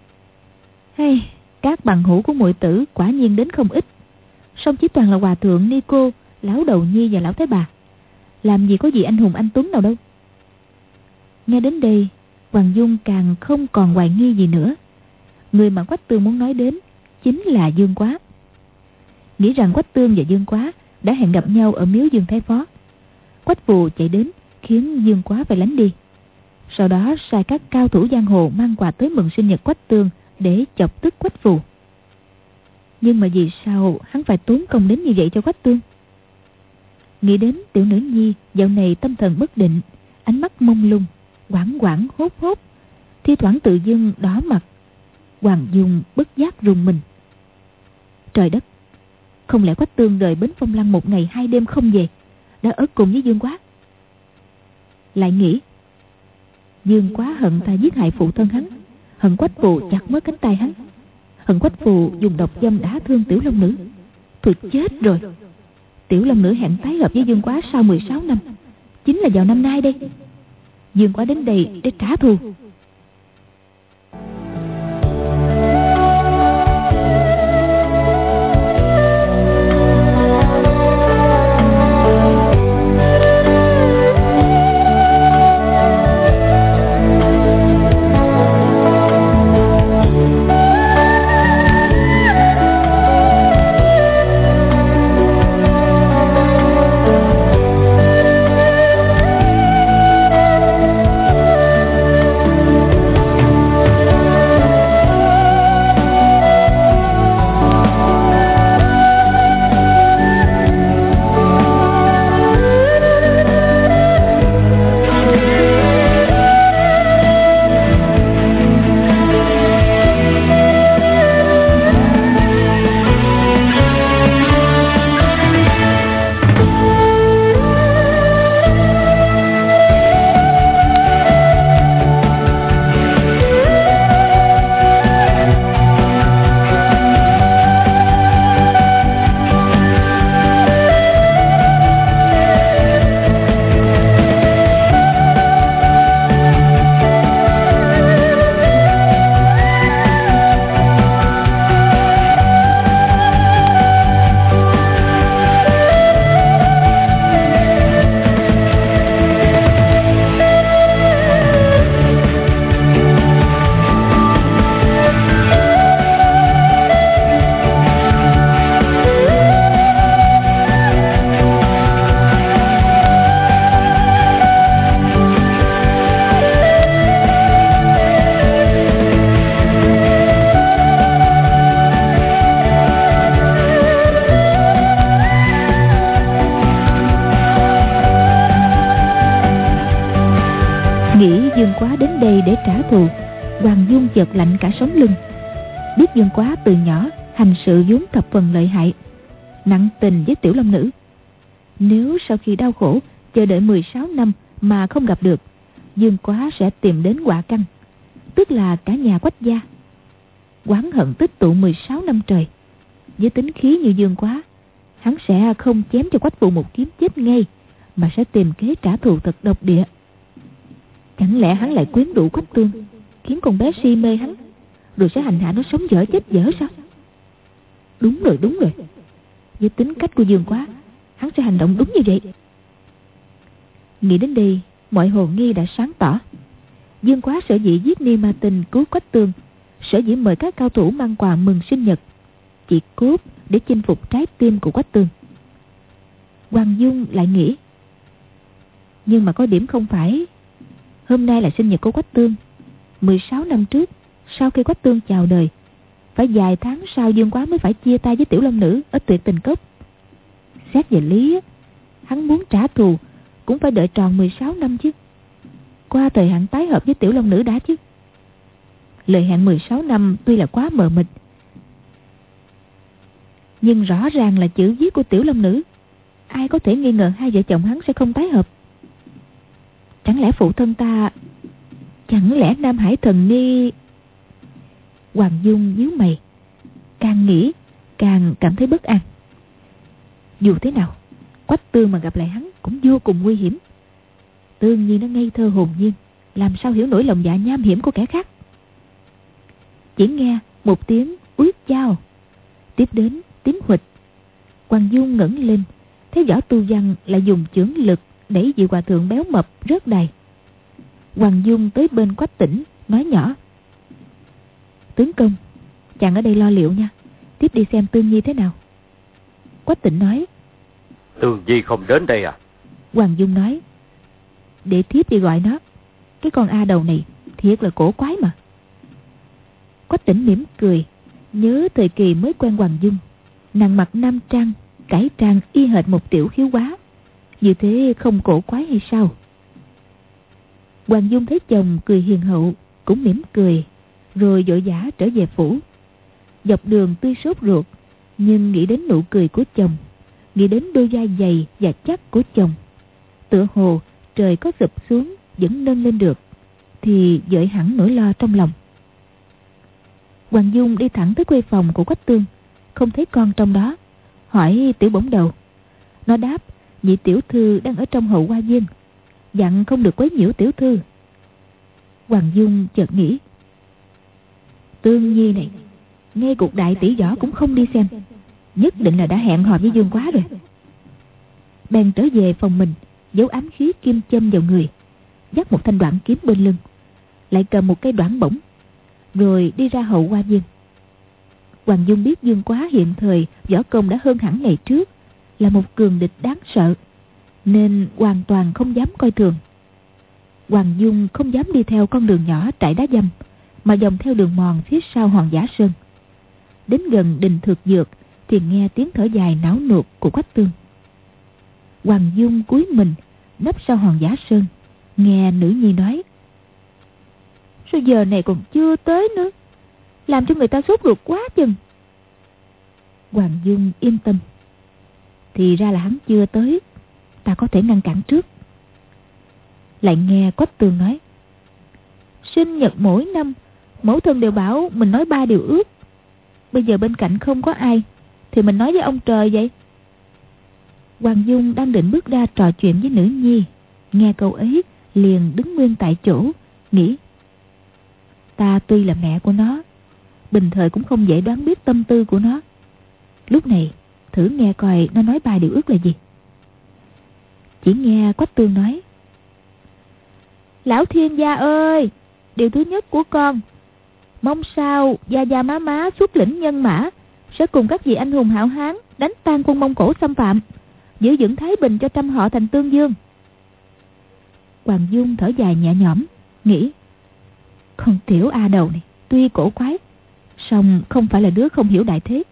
hay, các bằng hữu của muội tử quả nhiên đến không ít, song chỉ toàn là hòa thượng Ni Cô, lão Đầu Nhi và lão Thái Bà, làm gì có gì anh hùng anh tuấn nào đâu. Nghe đến đây, Hoàng Dung càng không còn hoài nghi gì nữa. Người mà Quách Tương muốn nói đến chính là Dương Quá. Nghĩ rằng Quách Tương và Dương Quá đã hẹn gặp nhau ở miếu Dương Thái Phó, Quách Phù chạy đến khiến Dương Quá phải lánh đi. Sau đó sai các cao thủ giang hồ mang quà tới mừng sinh nhật Quách Tương để chọc tức Quách Phù. Nhưng mà vì sao hắn phải tốn công đến như vậy cho Quách Tương? Nghĩ đến tiểu nữ nhi dạo này tâm thần bất định, ánh mắt mông lung, hoảng hoảng hốt hốt, thi thoảng tự dưng đỏ mặt, Hoàng Dung bất giác rùng mình. Trời đất, không lẽ Quách Tương rời bến Phong Lăng 1 ngày 2 đêm không về, đã ở cùng với Dương Quá? Lại nghĩ, Dương Quá hận ta giết hại phụ thân hắn, hận Quách Phù chặt mất cánh tay hắn, hận Quách Phù dùng độc dâm đả thương Tiểu Long Nữ. Tôi chết rồi. Tiểu Long Nữ hẹn tái hợp với Dương Quá sau 16 năm, chính là vào năm nay đây. Dương Quá đến đây để trả thù. Dương Quá đến đây để trả thù, Hoàng Dung chợt lạnh cả sống lưng. Biết Dương Quá từ nhỏ hành sự vốn thập phần lợi hại, nặng tình với Tiểu Long Nữ. Nếu sau khi đau khổ chờ đợi 16 năm mà không gặp được, Dương Quá sẽ tìm đến họa căn, tức là cả nhà Quách gia. Oán hận tích tụ 16 năm trời. Với tính khí như Dương Quá, hắn sẽ không chém cho Quách Phụ một kiếm chết ngay, mà sẽ tìm kế trả thù thật độc địa. Chẳng lẽ hắn lại quyến rũ Quách Tương, khiến con bé si mê hắn, rồi sẽ hành hạ nó sống dở chết dở sao? Đúng rồi. Với tính cách của Dương Quá, hắn sẽ hành động đúng như vậy. Nghĩ đến đây, mọi hồ nghi đã sáng tỏ. Dương Quá sở dĩ giết Ni Ma Tinh cứu Quách Tương, sở dĩ mời các cao thủ mang quà mừng sinh nhật, chỉ cốt để chinh phục trái tim của Quách Tương. Hoàng Dung lại nghĩ, nhưng mà có điểm không phải. Hôm nay là sinh nhật của Quách Tương. 16 năm trước, sau khi Quách Tương chào đời, phải vài tháng sau Dương Quá mới phải chia tay với Tiểu Long Nữ ở Tuyệt Tình Cốc. Xét về lý, hắn muốn trả thù cũng phải đợi tròn 16 năm chứ. Qua thời hạn tái hợp với Tiểu Long Nữ đã chứ. Lời hẹn 16 năm tuy là quá mờ mịt, nhưng rõ ràng là chữ viết của Tiểu Long Nữ. Ai có thể nghi ngờ hai vợ chồng hắn sẽ không tái hợp? Chẳng lẽ phụ thân ta, chẳng lẽ Nam Hải Thần Ni? Hoàng Dung nhíu mày, càng nghĩ càng cảm thấy bất an. Dù thế nào, Quách Tương mà gặp lại hắn cũng vô cùng nguy hiểm. Tương Nhi nó ngây thơ hồn nhiên, làm sao hiểu nổi lòng dạ nham hiểm của kẻ khác. Chỉ nghe một tiếng uýt dao, tiếp đến tiếng huỵch. Hoàng Dung ngẩng lên, thấy Võ Tu Văn lại dùng chưởng lực đẩy vị hòa thượng béo mập rớt đài. Hoàng Dung tới bên Quách Tĩnh nói nhỏ, tướng công, chàng ở đây lo liệu nha, tiếp đi xem Tương Nhi thế nào. Quách Tĩnh nói, Tương Nhi không đến đây à? Hoàng Dung nói, để thiếp đi gọi nó. Cái con A đầu này thiệt là cổ quái mà. Quách Tĩnh mỉm cười, nhớ thời kỳ mới quen Hoàng Dung, nàng mặc nam trang, cải trang y hệt một tiểu khiếu quá, như thế không cổ quái hay sao? Hoàng Dung thấy chồng cười hiền hậu, cũng mỉm cười, rồi vội vã trở về phủ. Dọc đường tuy sốt ruột, nhưng nghĩ đến nụ cười của chồng, nghĩ đến đôi vai dày và chắc của chồng, tựa hồ trời có sụp xuống vẫn nâng lên được, thì dội hẳn nỗi lo trong lòng. Hoàng Dung đi thẳng tới khuê phòng của Quách Tương, không thấy con trong đó, hỏi Tiểu Bổng Đầu. Nó đáp, nhị tiểu thư đang ở trong hậu hoa viên, dặn không được quấy nhiễu tiểu thư. Hoàng Dung chợt nghĩ, Tương Nhi này, ngay cuộc đại tỷ võ cũng không đi xem, nhất định là đã hẹn hò với Dương Quá rồi. Bèn trở về phòng mình, giấu ám khí kim châm vào người, dắt một thanh đoạn kiếm bên lưng, lại cầm một cây đoản bổng, rồi đi ra hậu hoa viên. Hoàng Dung biết Dương Quá hiện thời võ công đã hơn hẳn ngày trước, là một cường địch đáng sợ, nên hoàn toàn không dám coi thường. Hoàng Dung không dám đi theo con đường nhỏ trải đá dăm, mà vòng theo đường mòn phía sau Hòn Giả Sơn. Đến gần đình Thực Dược thì nghe tiếng thở dài não nuột của Quách Tương. Hoàng Dung cúi mình nấp sau Hòn Giả Sơn, nghe nữ nhi nói, sao giờ này còn chưa tới nữa, làm cho người ta sốt ruột quá chừng. Hoàng Dung yên tâm, thì ra là hắn chưa tới, ta có thể ngăn cản trước. Lại nghe Quách Tương nói, sinh nhật mỗi năm mẫu thân đều bảo mình nói 3 điều ước, bây giờ bên cạnh không có ai thì mình nói với ông trời vậy. Hoàng Dung đang định bước ra trò chuyện với nữ nhi, nghe câu ấy liền đứng nguyên tại chỗ, nghĩ, ta tuy là mẹ của nó, bình thời cũng không dễ đoán biết tâm tư của nó. Lúc này thử nghe coi nó nói 3 điều ước là gì. Chỉ nghe Quách Tương nói, lão thiên gia ơi, điều thứ nhất của con, mong sao gia gia má má xuất lĩnh nhân mã, sẽ cùng các vị anh hùng hảo hán đánh tan quân Mông Cổ xâm phạm, giữ vững thái bình cho trăm họ thành Tương Dương. Hoàng Dung thở dài nhẹ nhõm, nghĩ, con tiểu A đầu này tuy cổ quái, song không phải là đứa không hiểu đại thế.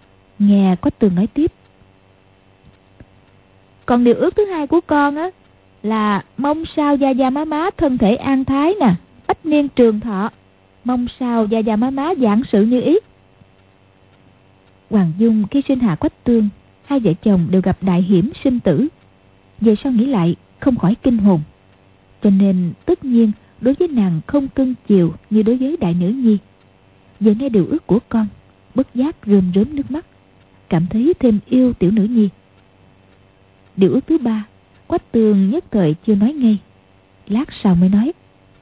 Nghe Quách Tương nói tiếp, còn điều ước thứ hai của con á, là mong sao gia gia má má thân thể an thái nè, ích niên trường thọ, mong sao gia gia má má giảng sự như ý. Hoàng Dung khi sinh hạ Quách Tương, hai vợ chồng đều gặp đại hiểm sinh tử. Về sau nghĩ lại không khỏi kinh hồn, cho nên tất nhiên đối với nàng không cưng chiều như đối với đại nữ nhi. Giờ nghe điều ước của con, bất giác rơm rớm nước mắt, cảm thấy thêm yêu tiểu nữ nhi. Điều ước thứ ba, Quách Tương nhất thời chưa nói ngay, lát sau mới nói.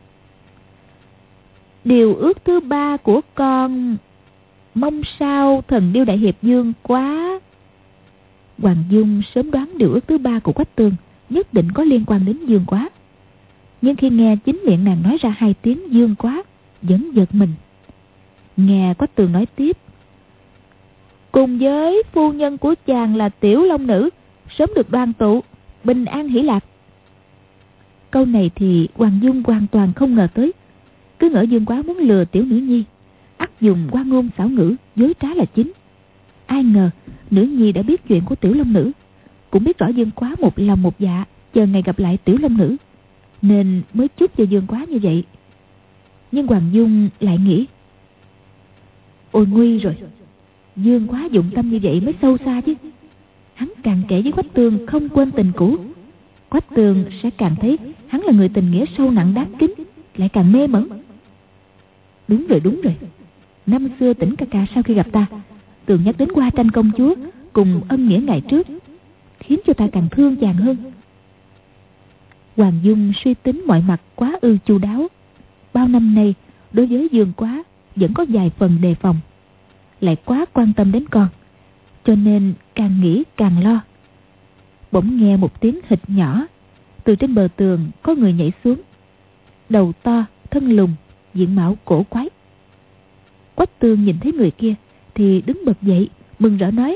Điều ước thứ ba của con mong sao thần điêu đại hiệp Dương Quá. Hoàng Dung sớm đoán điều ước thứ ba của Quách Tương nhất định có liên quan đến Dương Quá, nhưng khi nghe chính miệng nàng nói ra hai tiếng Dương Quá vẫn giật mình. Nghe Quách Tương nói tiếp, cùng với phu nhân của chàng là Tiểu Long Nữ sớm được đoàn tụ, bình an hỷ lạc. Câu này thì Hoàng Dung hoàn toàn không ngờ tới, cứ ngỡ Dương Quá muốn lừa tiểu nữ nhi, ắt dùng qua ngôn xảo ngữ dối trá là chính. Ai ngờ nữ nhi đã biết chuyện của Tiểu Long Nữ, cũng biết rõ Dương Quá một lòng một dạ chờ ngày gặp lại Tiểu Long Nữ, nên mới chúc cho Dương Quá như vậy. Nhưng Hoàng Dung lại nghĩ, ôi nguy rồi, Dương Quá dụng tâm như vậy mới sâu xa chứ. Hắn càng kể với Quách Tương không quên tình cũ, Quách Tương sẽ càng thấy hắn là người tình nghĩa sâu nặng đáng kính, lại càng mê mẩn. Đúng rồi, năm xưa Tỉnh ca ca sau khi gặp ta thường nhắc đến Hoa Tranh công chúa cùng ân nghĩa ngày trước, khiến cho ta càng thương chàng hơn. Hoàng Dung suy tính mọi mặt quá ư chu đáo, bao năm nay đối với Dương Quá vẫn có vài phần đề phòng, lại quá quan tâm đến con, cho nên càng nghĩ càng lo. Bỗng nghe một tiếng hịch nhỏ, từ trên bờ tường có người nhảy xuống, đầu to, thân lùn, diện mạo cổ quái. Quách Tương nhìn thấy người kia thì đứng bật dậy, mừng rỡ nói,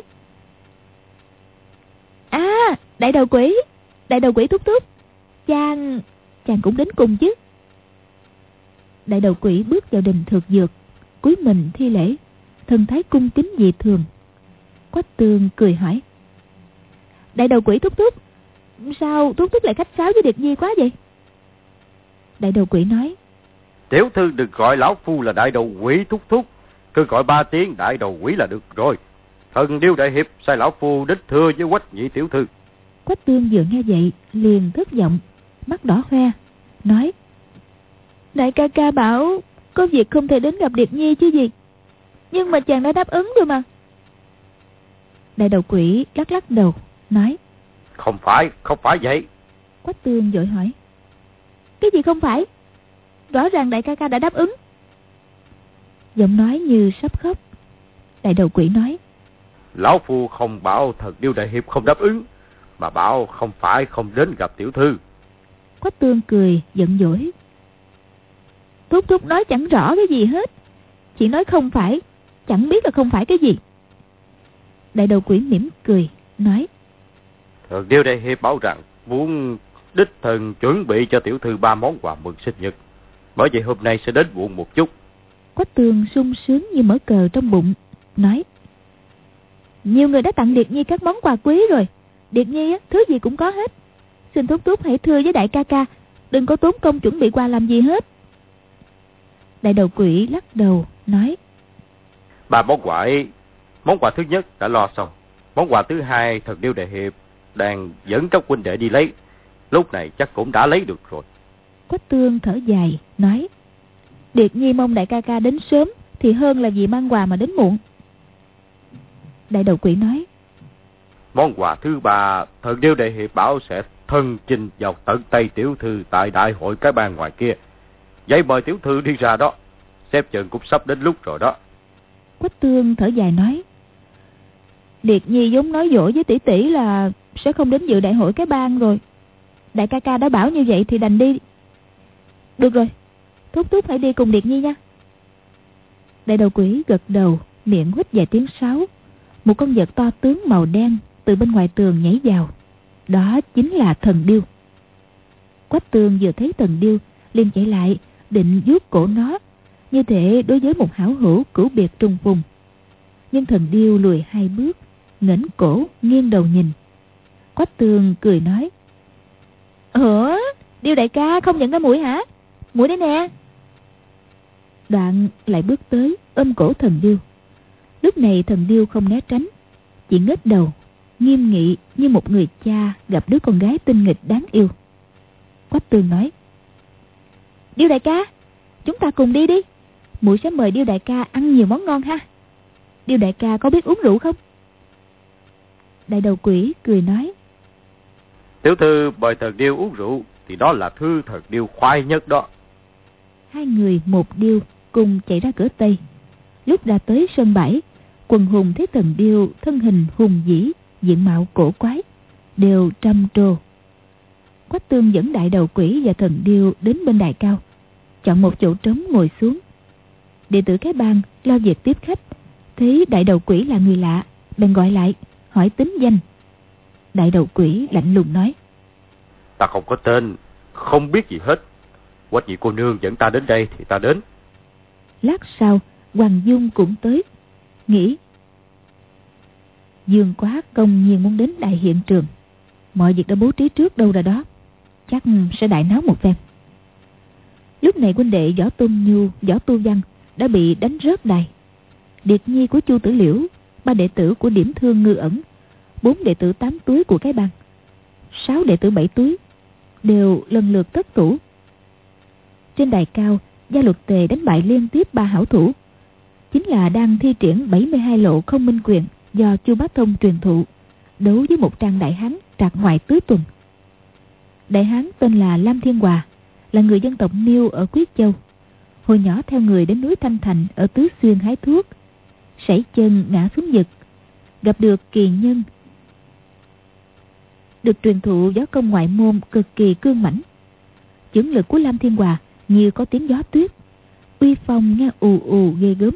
đại đầu quỷ thúc thúc, chàng cũng đến cùng chứ. Đại đầu quỷ bước vào đình Thược Dược, cúi mình thi lễ, thần thái cung kính dị thường. Quách Tương cười hỏi, đại đầu quỷ thúc thúc, sao thúc thúc lại khách sáo với Điệt Nhi quá vậy? Đại đầu quỷ nói, tiểu thư đừng gọi lão phu là đại đầu quỷ thúc thúc, cứ gọi 3 tiếng đại đầu quỷ là được rồi. Thần điêu đại hiệp sai lão phu đích thưa với Quách nhị tiểu thư. Quách Tương vừa nghe vậy liền thất vọng, mắt đỏ hoe, nói, đại ca ca bảo có việc không thể đến gặp Điệt Nhi chứ gì, nhưng mà chàng đã đáp ứng rồi mà. Đại đầu quỷ lắc lắc đầu, nói, không phải vậy. Quách Tương vội hỏi, cái gì không phải? Rõ ràng đại ca ca đã đáp ứng. Giọng nói như sắp khóc. Đại đầu quỷ nói, lão phu không bảo thần điêu đại hiệp không đáp ứng, mà bảo không phải không đến gặp tiểu thư. Quách Tương cười giận dỗi, thúc thúc nói chẳng rõ cái gì hết, chỉ nói không phải, chẳng biết là không phải cái gì. Đại đầu quỷ mỉm cười nói, thần điêu đại hiệp bảo rằng muốn đích thần chuẩn bị cho tiểu thư 3 món quà mừng sinh nhật, bởi vậy hôm nay sẽ đến muộn một chút. Quách Tương sung sướng như mở cờ trong bụng, nói, nhiều người đã tặng Điệt Nhi các món quà quý rồi, Điệt Nhi thứ gì cũng có hết, xin thúc thúc hãy thưa với đại ca ca, đừng có tốn công chuẩn bị quà làm gì hết. Đại đầu quỷ lắc đầu nói, 3 món quà ấy, món quà thứ nhất đã lo xong, món quà thứ hai thần điêu đại hiệp đang dẫn các huynh đệ đi lấy, lúc này chắc cũng đã lấy được rồi. Quách Tương thở dài nói, Điệt Nhi mong đại ca ca đến sớm thì hơn là vì mang quà mà đến muộn. Đại đầu quỷ nói, món quà thứ ba thần điêu đại hiệp bảo sẽ thân chinh vào tận tay tiểu thư tại đại hội cái bang ngoài kia, vậy mời tiểu thư đi ra đó, xếp chừng cũng sắp đến lúc rồi đó. Quách Tương thở dài nói, Điệt Nhi vốn nói dỗi với tỷ tỷ là sẽ không đến dự đại hội cái bang rồi, đại ca ca đã bảo như vậy thì đành đi. Được rồi, thúc thúc hãy đi cùng Điệt Nhi nha. Đại đầu quỷ gật đầu, miệng huýt vài tiếng sáo. Một con vật to tướng màu đen từ bên ngoài tường nhảy vào, đó chính là thần điêu. Quách Tương vừa thấy thần điêu liền chạy lại định vuốt cổ nó, như thể đối với một hảo hữu cửu biệt trùng phùng. Nhưng thần điêu lùi 2 bước, nghển cổ nghiêng đầu nhìn. Quách Tương cười nói, Điêu đại ca không nhận ra muội hả? Muội đây nè. Đoạn lại bước tới ôm cổ thần điêu. Lúc này thần điêu không né tránh, chỉ ngước đầu nghiêm nghị như một người cha gặp đứa con gái tinh nghịch đáng yêu. Quách Tương nói: Điêu đại ca, chúng ta cùng đi đi. Muội sẽ mời Điêu đại ca ăn nhiều món ngon ha. Điêu đại ca có biết uống rượu không? Đại đầu quỷ cười nói: Tiểu thư mời thần điêu uống rượu thì đó là thư thần điêu khoái nhất đó. Hai người một điêu cùng chạy ra cửa Tây. Lúc đã tới sân bãi, quần hùng thấy thần điêu thân hình hùng vĩ, diện mạo cổ quái, đều trầm trồ. Quách Tương dẫn đại đầu quỷ và thần điêu đến bên đài cao, chọn một chỗ trống ngồi xuống. Đệ tử cái bang lo việc tiếp khách, thấy đại đầu quỷ là người lạ, bèn gọi lại hỏi tính danh. Đại đầu quỷ lạnh lùng nói: Ta không có tên, không biết gì hết. Quách vị cô nương dẫn ta đến đây thì ta đến. Lát sau Hoàng Dung cũng tới, nghĩ Dương Quá công nhiên muốn đến đại hiện trường, mọi việc đã bố trí trước đâu ra đó, chắc sẽ đại náo một phen. Lúc này huynh đệ Võ Tôn Nhu, Võ Tu Văn đã bị đánh rớt đài. Điệt nhi của Chu Tử Liễu, 3 đệ tử của Điểm Thương Ngư Ẩn, 4 đệ tử 8 túi của cái bang, 6 đệ tử 7 túi đều lần lượt thất thủ. Trên đài cao, Gia Luật Tề đánh bại liên tiếp 3 hảo thủ, chính là đang thi triển 72 lộ không minh quyền do Chu Bá Thông truyền thụ, đấu với một trang đại hán trạc ngoại tứ tuần. Đại hán tên là Lam Thiên Hòa, là người dân tộc Miêu ở Quyết Châu. Hồi nhỏ theo người đến núi Thanh Thành ở Tứ Xuyên hái thuốc, sảy chân ngã xuống vực, gặp được kỳ nhân, được truyền thụ võ công ngoại môn cực kỳ cương mãnh. Chưởng lực của Lam Thiên Hòa như có tiếng gió tuyết, uy phong nghe ù ù ghê gớm.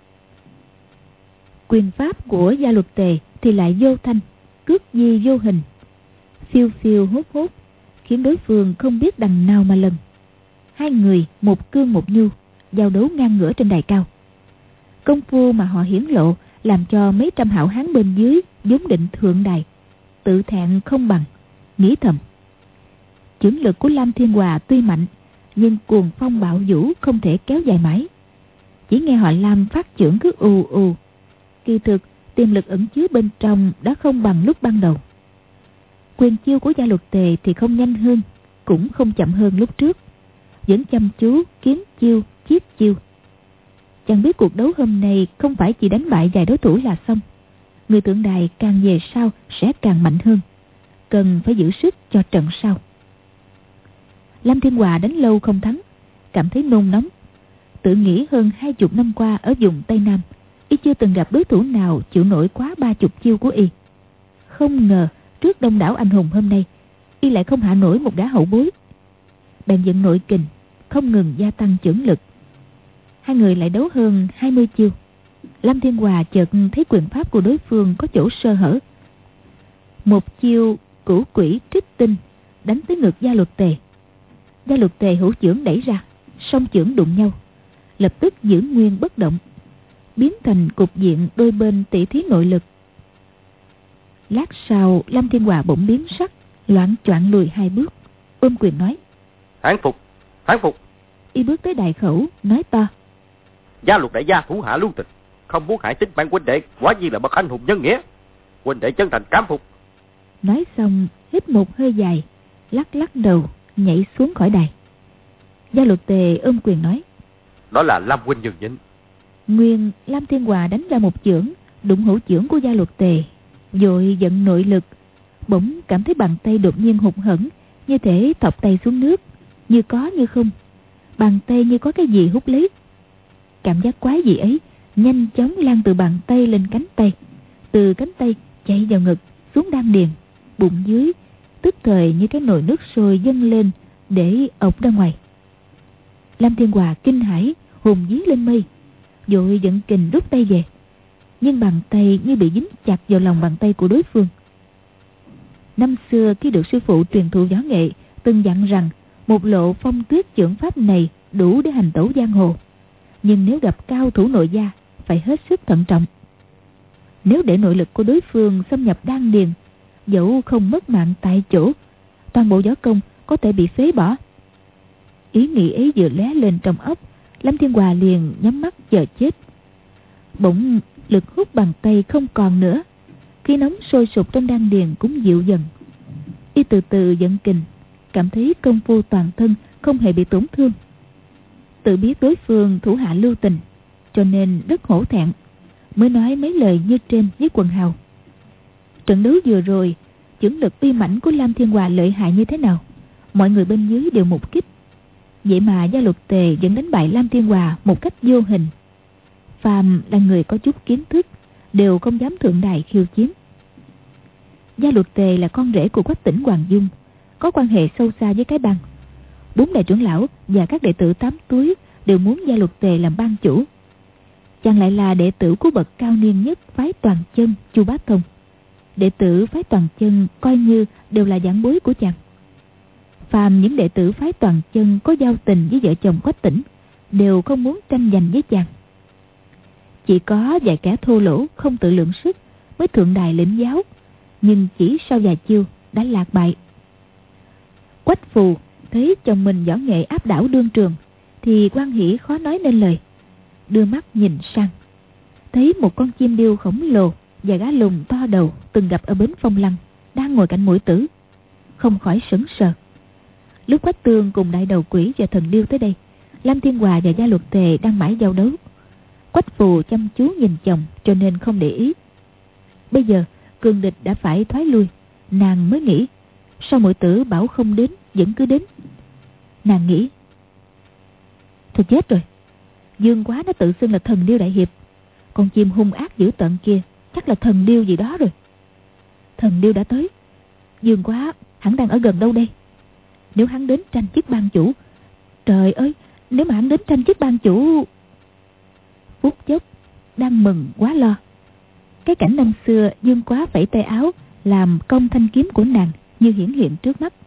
Quyền pháp của Gia Luật Tề thì lại vô thanh, cước di vô hình, phiêu phiêu hốt hốt, khiến đối phương không biết đằng nào mà lần. Hai người một cương một nhu, giao đấu ngang ngửa trên đài cao. Công phu mà họ hiển lộ làm cho mấy trăm hảo hán bên dưới vốn định thượng đài tự thẹn không bằng, nghĩ thầm: chưởng lực của Lam Thiên Hòa tuy mạnh, nhưng cuồng phong bạo vũ không thể kéo dài mãi. Chỉ nghe họ Lam phát chưởng cứ ù ù, kỳ thực tiềm lực ẩn chứa bên trong đã không bằng lúc ban đầu. Quyền chiêu của Gia Luật Tề thì không nhanh hơn, cũng không chậm hơn lúc trước, vẫn chăm chú kiếm chiêu chiết chiêu. Chẳng biết cuộc đấu hôm nay không phải chỉ đánh bại vài đối thủ là xong, người tượng đài càng về sau sẽ càng mạnh hơn, cần phải giữ sức cho trận sau. Lam Thiên Hòa đánh lâu không thắng, cảm thấy nôn nóng, tự nghĩ hơn 20 năm qua ở vùng Tây Nam, y chưa từng gặp đối thủ nào chịu nổi quá 30 chiêu của y. Không ngờ trước đông đảo anh hùng hôm nay, y lại không hạ nổi một gã hậu bối. Bèn vận nội kình, không ngừng gia tăng chưởng lực. Hai người lại đấu hơn 20 chiêu. Lam Thiên Hòa chợt thấy quyền pháp của đối phương có chỗ sơ hở. Một chiêu cửu quỷ trích tinh đánh tới ngực Gia Luật Tề. Gia Luật Tề hữu chưởng đẩy ra, song chưởng đụng nhau, lập tức giữ nguyên bất động, biến thành cục diện đôi bên tỷ thí nội lực. Lát sau, Lam Thiên Hòa bỗng biến sắc, loạng choạng lùi 2 bước, ôm quyền nói: Hán phục, hán phục. Y bước tới đại khẩu, nói to: Gia Luật đại gia thủ hạ lưu tình, không muốn hại tính mạng huynh đệ, quả nhiên là bậc anh hùng nhân nghĩa. Huynh đệ chân thành cám phục. Nói xong, hít một hơi dài, lắc lắc đầu, nhảy xuống khỏi đài. Gia Luật Tề ôm quyền nói: Đó là Lam huynh nhường nhịn. Nguyên Lam Thiên Hòa đánh ra một chưởng, đụng hữu chưởng của Gia Luật Tề, vội vận nội lực, bỗng cảm thấy bàn tay đột nhiên hụt hẫng, như thể thọc tay xuống nước, như có như không, bàn tay như có cái gì hút lấy. Cảm giác quái dị ấy nhanh chóng lan từ bàn tay lên cánh tay, từ cánh tay chạy vào ngực, xuống đan điền, bụng dưới, tức thời như cái nồi nước sôi dâng lên để ộc ra ngoài. Lam Thiên Hòa kinh hãi, hồn vía lên mây, vội vận kình rút tay về, nhưng bàn tay như bị dính chặt vào lòng bàn tay của đối phương. Năm xưa khi được sư phụ truyền thụ võ nghệ, từng dặn rằng một lộ phong tuyết chưởng pháp này đủ để hành tẩu giang hồ, nhưng nếu gặp cao thủ nội gia phải hết sức thận trọng. Nếu để nội lực của đối phương xâm nhập đan điền, dẫu không mất mạng tại chỗ, toàn bộ võ công có thể bị phế bỏ. Ý nghĩ ấy vừa lóe lên trong óc, Lâm Thiên Hòa liền nhắm mắt chờ chết. Bỗng lực hút bàn tay không còn nữa, khí nóng sôi sục trong đan điền cũng dịu dần. Y từ từ dẫn kình, cảm thấy công phu toàn thân không hề bị tổn thương. Tự biết đối phương thủ hạ lưu tình, cho nên rất hổ thẹn, mới nói mấy lời như trên với quần hào. Trận đấu vừa rồi, chưởng lực uy mãnh của Lam Thiên Hòa lợi hại như thế nào, mọi người bên dưới đều mục kích. Vậy mà Gia Luật Tề vẫn đánh bại Lam Thiên Hòa một cách vô hình. Phàm là người có chút kiến thức, đều không dám thượng đài khiêu chiến. Gia Luật Tề là con rể của Quách Tỉnh Hoàng Dung, có quan hệ sâu xa với cái bang. 4 đại trưởng lão và các đệ tử 8 túi đều muốn Gia Luật Tề làm ban chủ. Chàng lại là đệ tử của bậc cao niên nhất phái Toàn Chân Chu Bá Thông. Đệ tử phái Toàn Chân coi như đều là giảng bối của chàng. Phàm những đệ tử phái Toàn Chân có giao tình với vợ chồng Quách Tỉnh đều không muốn tranh giành với chàng. Chỉ có vài kẻ thô lỗ không tự lượng sức mới thượng đài lĩnh giáo, nhưng chỉ sau vài chiêu đã lạc bại. Quách Phù thấy chồng mình võ nghệ áp đảo đương trường thì hoan hỉ khó nói nên lời. Đưa mắt nhìn sang, thấy một con chim điêu khổng lồ và gã lùn to đầu từng gặp ở bến Phong Lăng đang ngồi cạnh mũi tử, không khỏi sững sờ. Lúc Quách Tương cùng đại đầu quỷ và thần điêu tới đây, Lam Thiên Hòa và Gia Luật Tề đang mãi giao đấu. Quách Phù chăm chú nhìn chồng cho nên không để ý. Bây giờ cường địch đã phải thoái lui, nàng mới nghĩ sao mũi tử bảo không đến vẫn cứ đến. Nàng nghĩ thôi chết rồi, Dương Quá nó tự xưng là thần điêu đại hiệp, con chim hung ác dữ tợn kia chắc là thần điêu gì đó rồi. Thần điêu đã tới, Dương Quá hẳn đang ở gần đâu đây? Nếu hắn đến tranh chức ban chủ, trời ơi, nếu mà hắn đến tranh chức ban chủ. Phút chốc đang mừng quá lo. Cái cảnh năm xưa Dương Quá phẩy tay áo làm công thanh kiếm của nàng như hiển hiện trước mắt.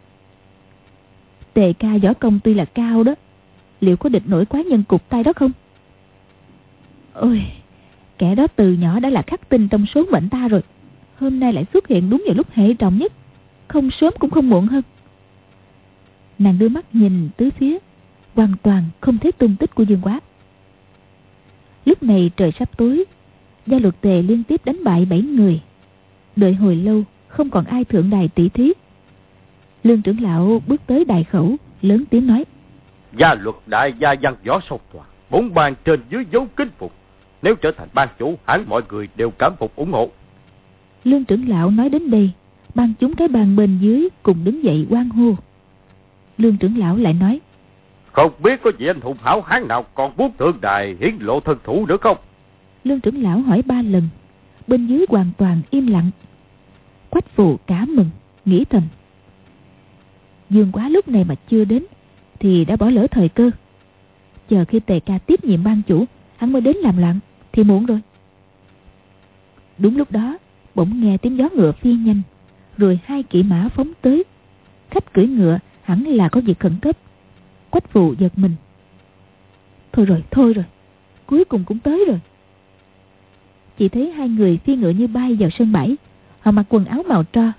Tề ca võ công tuy là cao đó, liệu có địch nổi quái nhân cục tay đó không? Ôi, kẻ đó từ nhỏ đã là khắc tinh trong số mệnh ta rồi, hôm nay lại xuất hiện đúng vào lúc hệ trọng nhất, không sớm cũng không muộn hơn. Nàng đưa mắt nhìn tứ phía, hoàn toàn không thấy tung tích của Dương Quá. Lúc này trời sắp tối, Gia Luật Tề liên tiếp đánh bại 7 người. Đợi hồi lâu không còn ai thượng đài tỷ thí. Lương trưởng lão bước tới đài khẩu, lớn tiếng nói: Gia Luật đại gia văn võ sâu toàn, 4 bang trên dưới dấu kính phục. Nếu trở thành ban chủ, hẳn mọi người đều cảm phục ủng hộ. Lương trưởng lão nói đến đây, ban chúng cái bàn bên dưới cùng đứng dậy hoan hô. Lương trưởng lão lại nói: Không biết có vị anh hùng hảo hán nào còn muốn thượng đài hiển lộ thân thủ nữa không? Lương trưởng lão hỏi 3 lần, bên dưới hoàn toàn im lặng. Quách Phù cả mừng, nghĩ thầm: Dương Quá lúc này mà chưa đến thì đã bỏ lỡ thời cơ. Chờ khi Tề ca tiếp nhiệm ban chủ, hắn mới đến làm loạn thì muộn rồi. Đúng lúc đó bỗng nghe tiếng gió ngựa phi nhanh, rồi 2 kỵ mã phóng tới. Khách cưỡi ngựa hẳn là có việc khẩn cấp. Quách Phù giật mình. Thôi rồi, cuối cùng cũng tới rồi. Chỉ thấy 2 người phi ngựa như bay vào sân bãi. Họ mặc quần áo màu tro,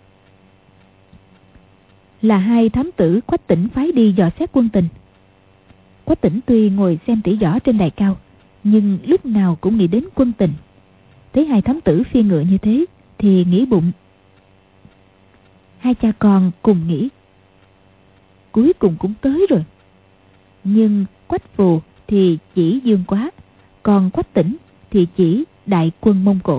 là 2 thám tử Quách Tỉnh phái đi dò xét quân tình. Quách Tỉnh tuy ngồi xem tỷ võ trên đài cao, nhưng lúc nào cũng nghĩ đến quân tình. Thấy 2 thám tử phi ngựa như thế thì nghĩ bụng. 2 cha con cùng nghĩ cuối cùng cũng tới rồi. Nhưng Quách Phù thì chỉ Dương Quá, còn Quách Tỉnh thì chỉ đại quân Mông Cổ.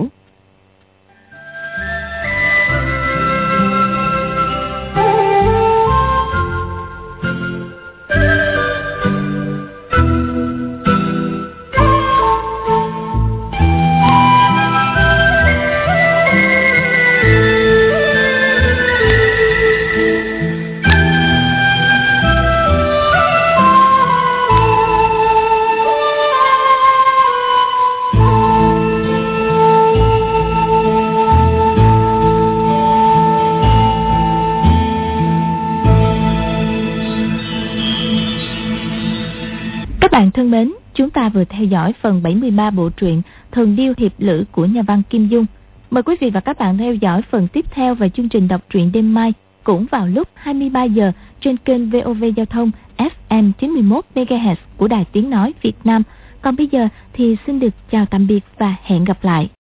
Các bạn thân mến, chúng ta vừa theo dõi phần 73 bộ truyện Thần Điêu Hiệp Lữ của nhà văn Kim Dung. Mời quý vị và các bạn theo dõi phần tiếp theo và chương trình đọc truyện đêm mai cũng vào lúc 23 giờ trên kênh VOV Giao thông FM 91 MHz của Đài Tiếng nói Việt Nam. Còn bây giờ thì xin được chào tạm biệt và hẹn gặp lại.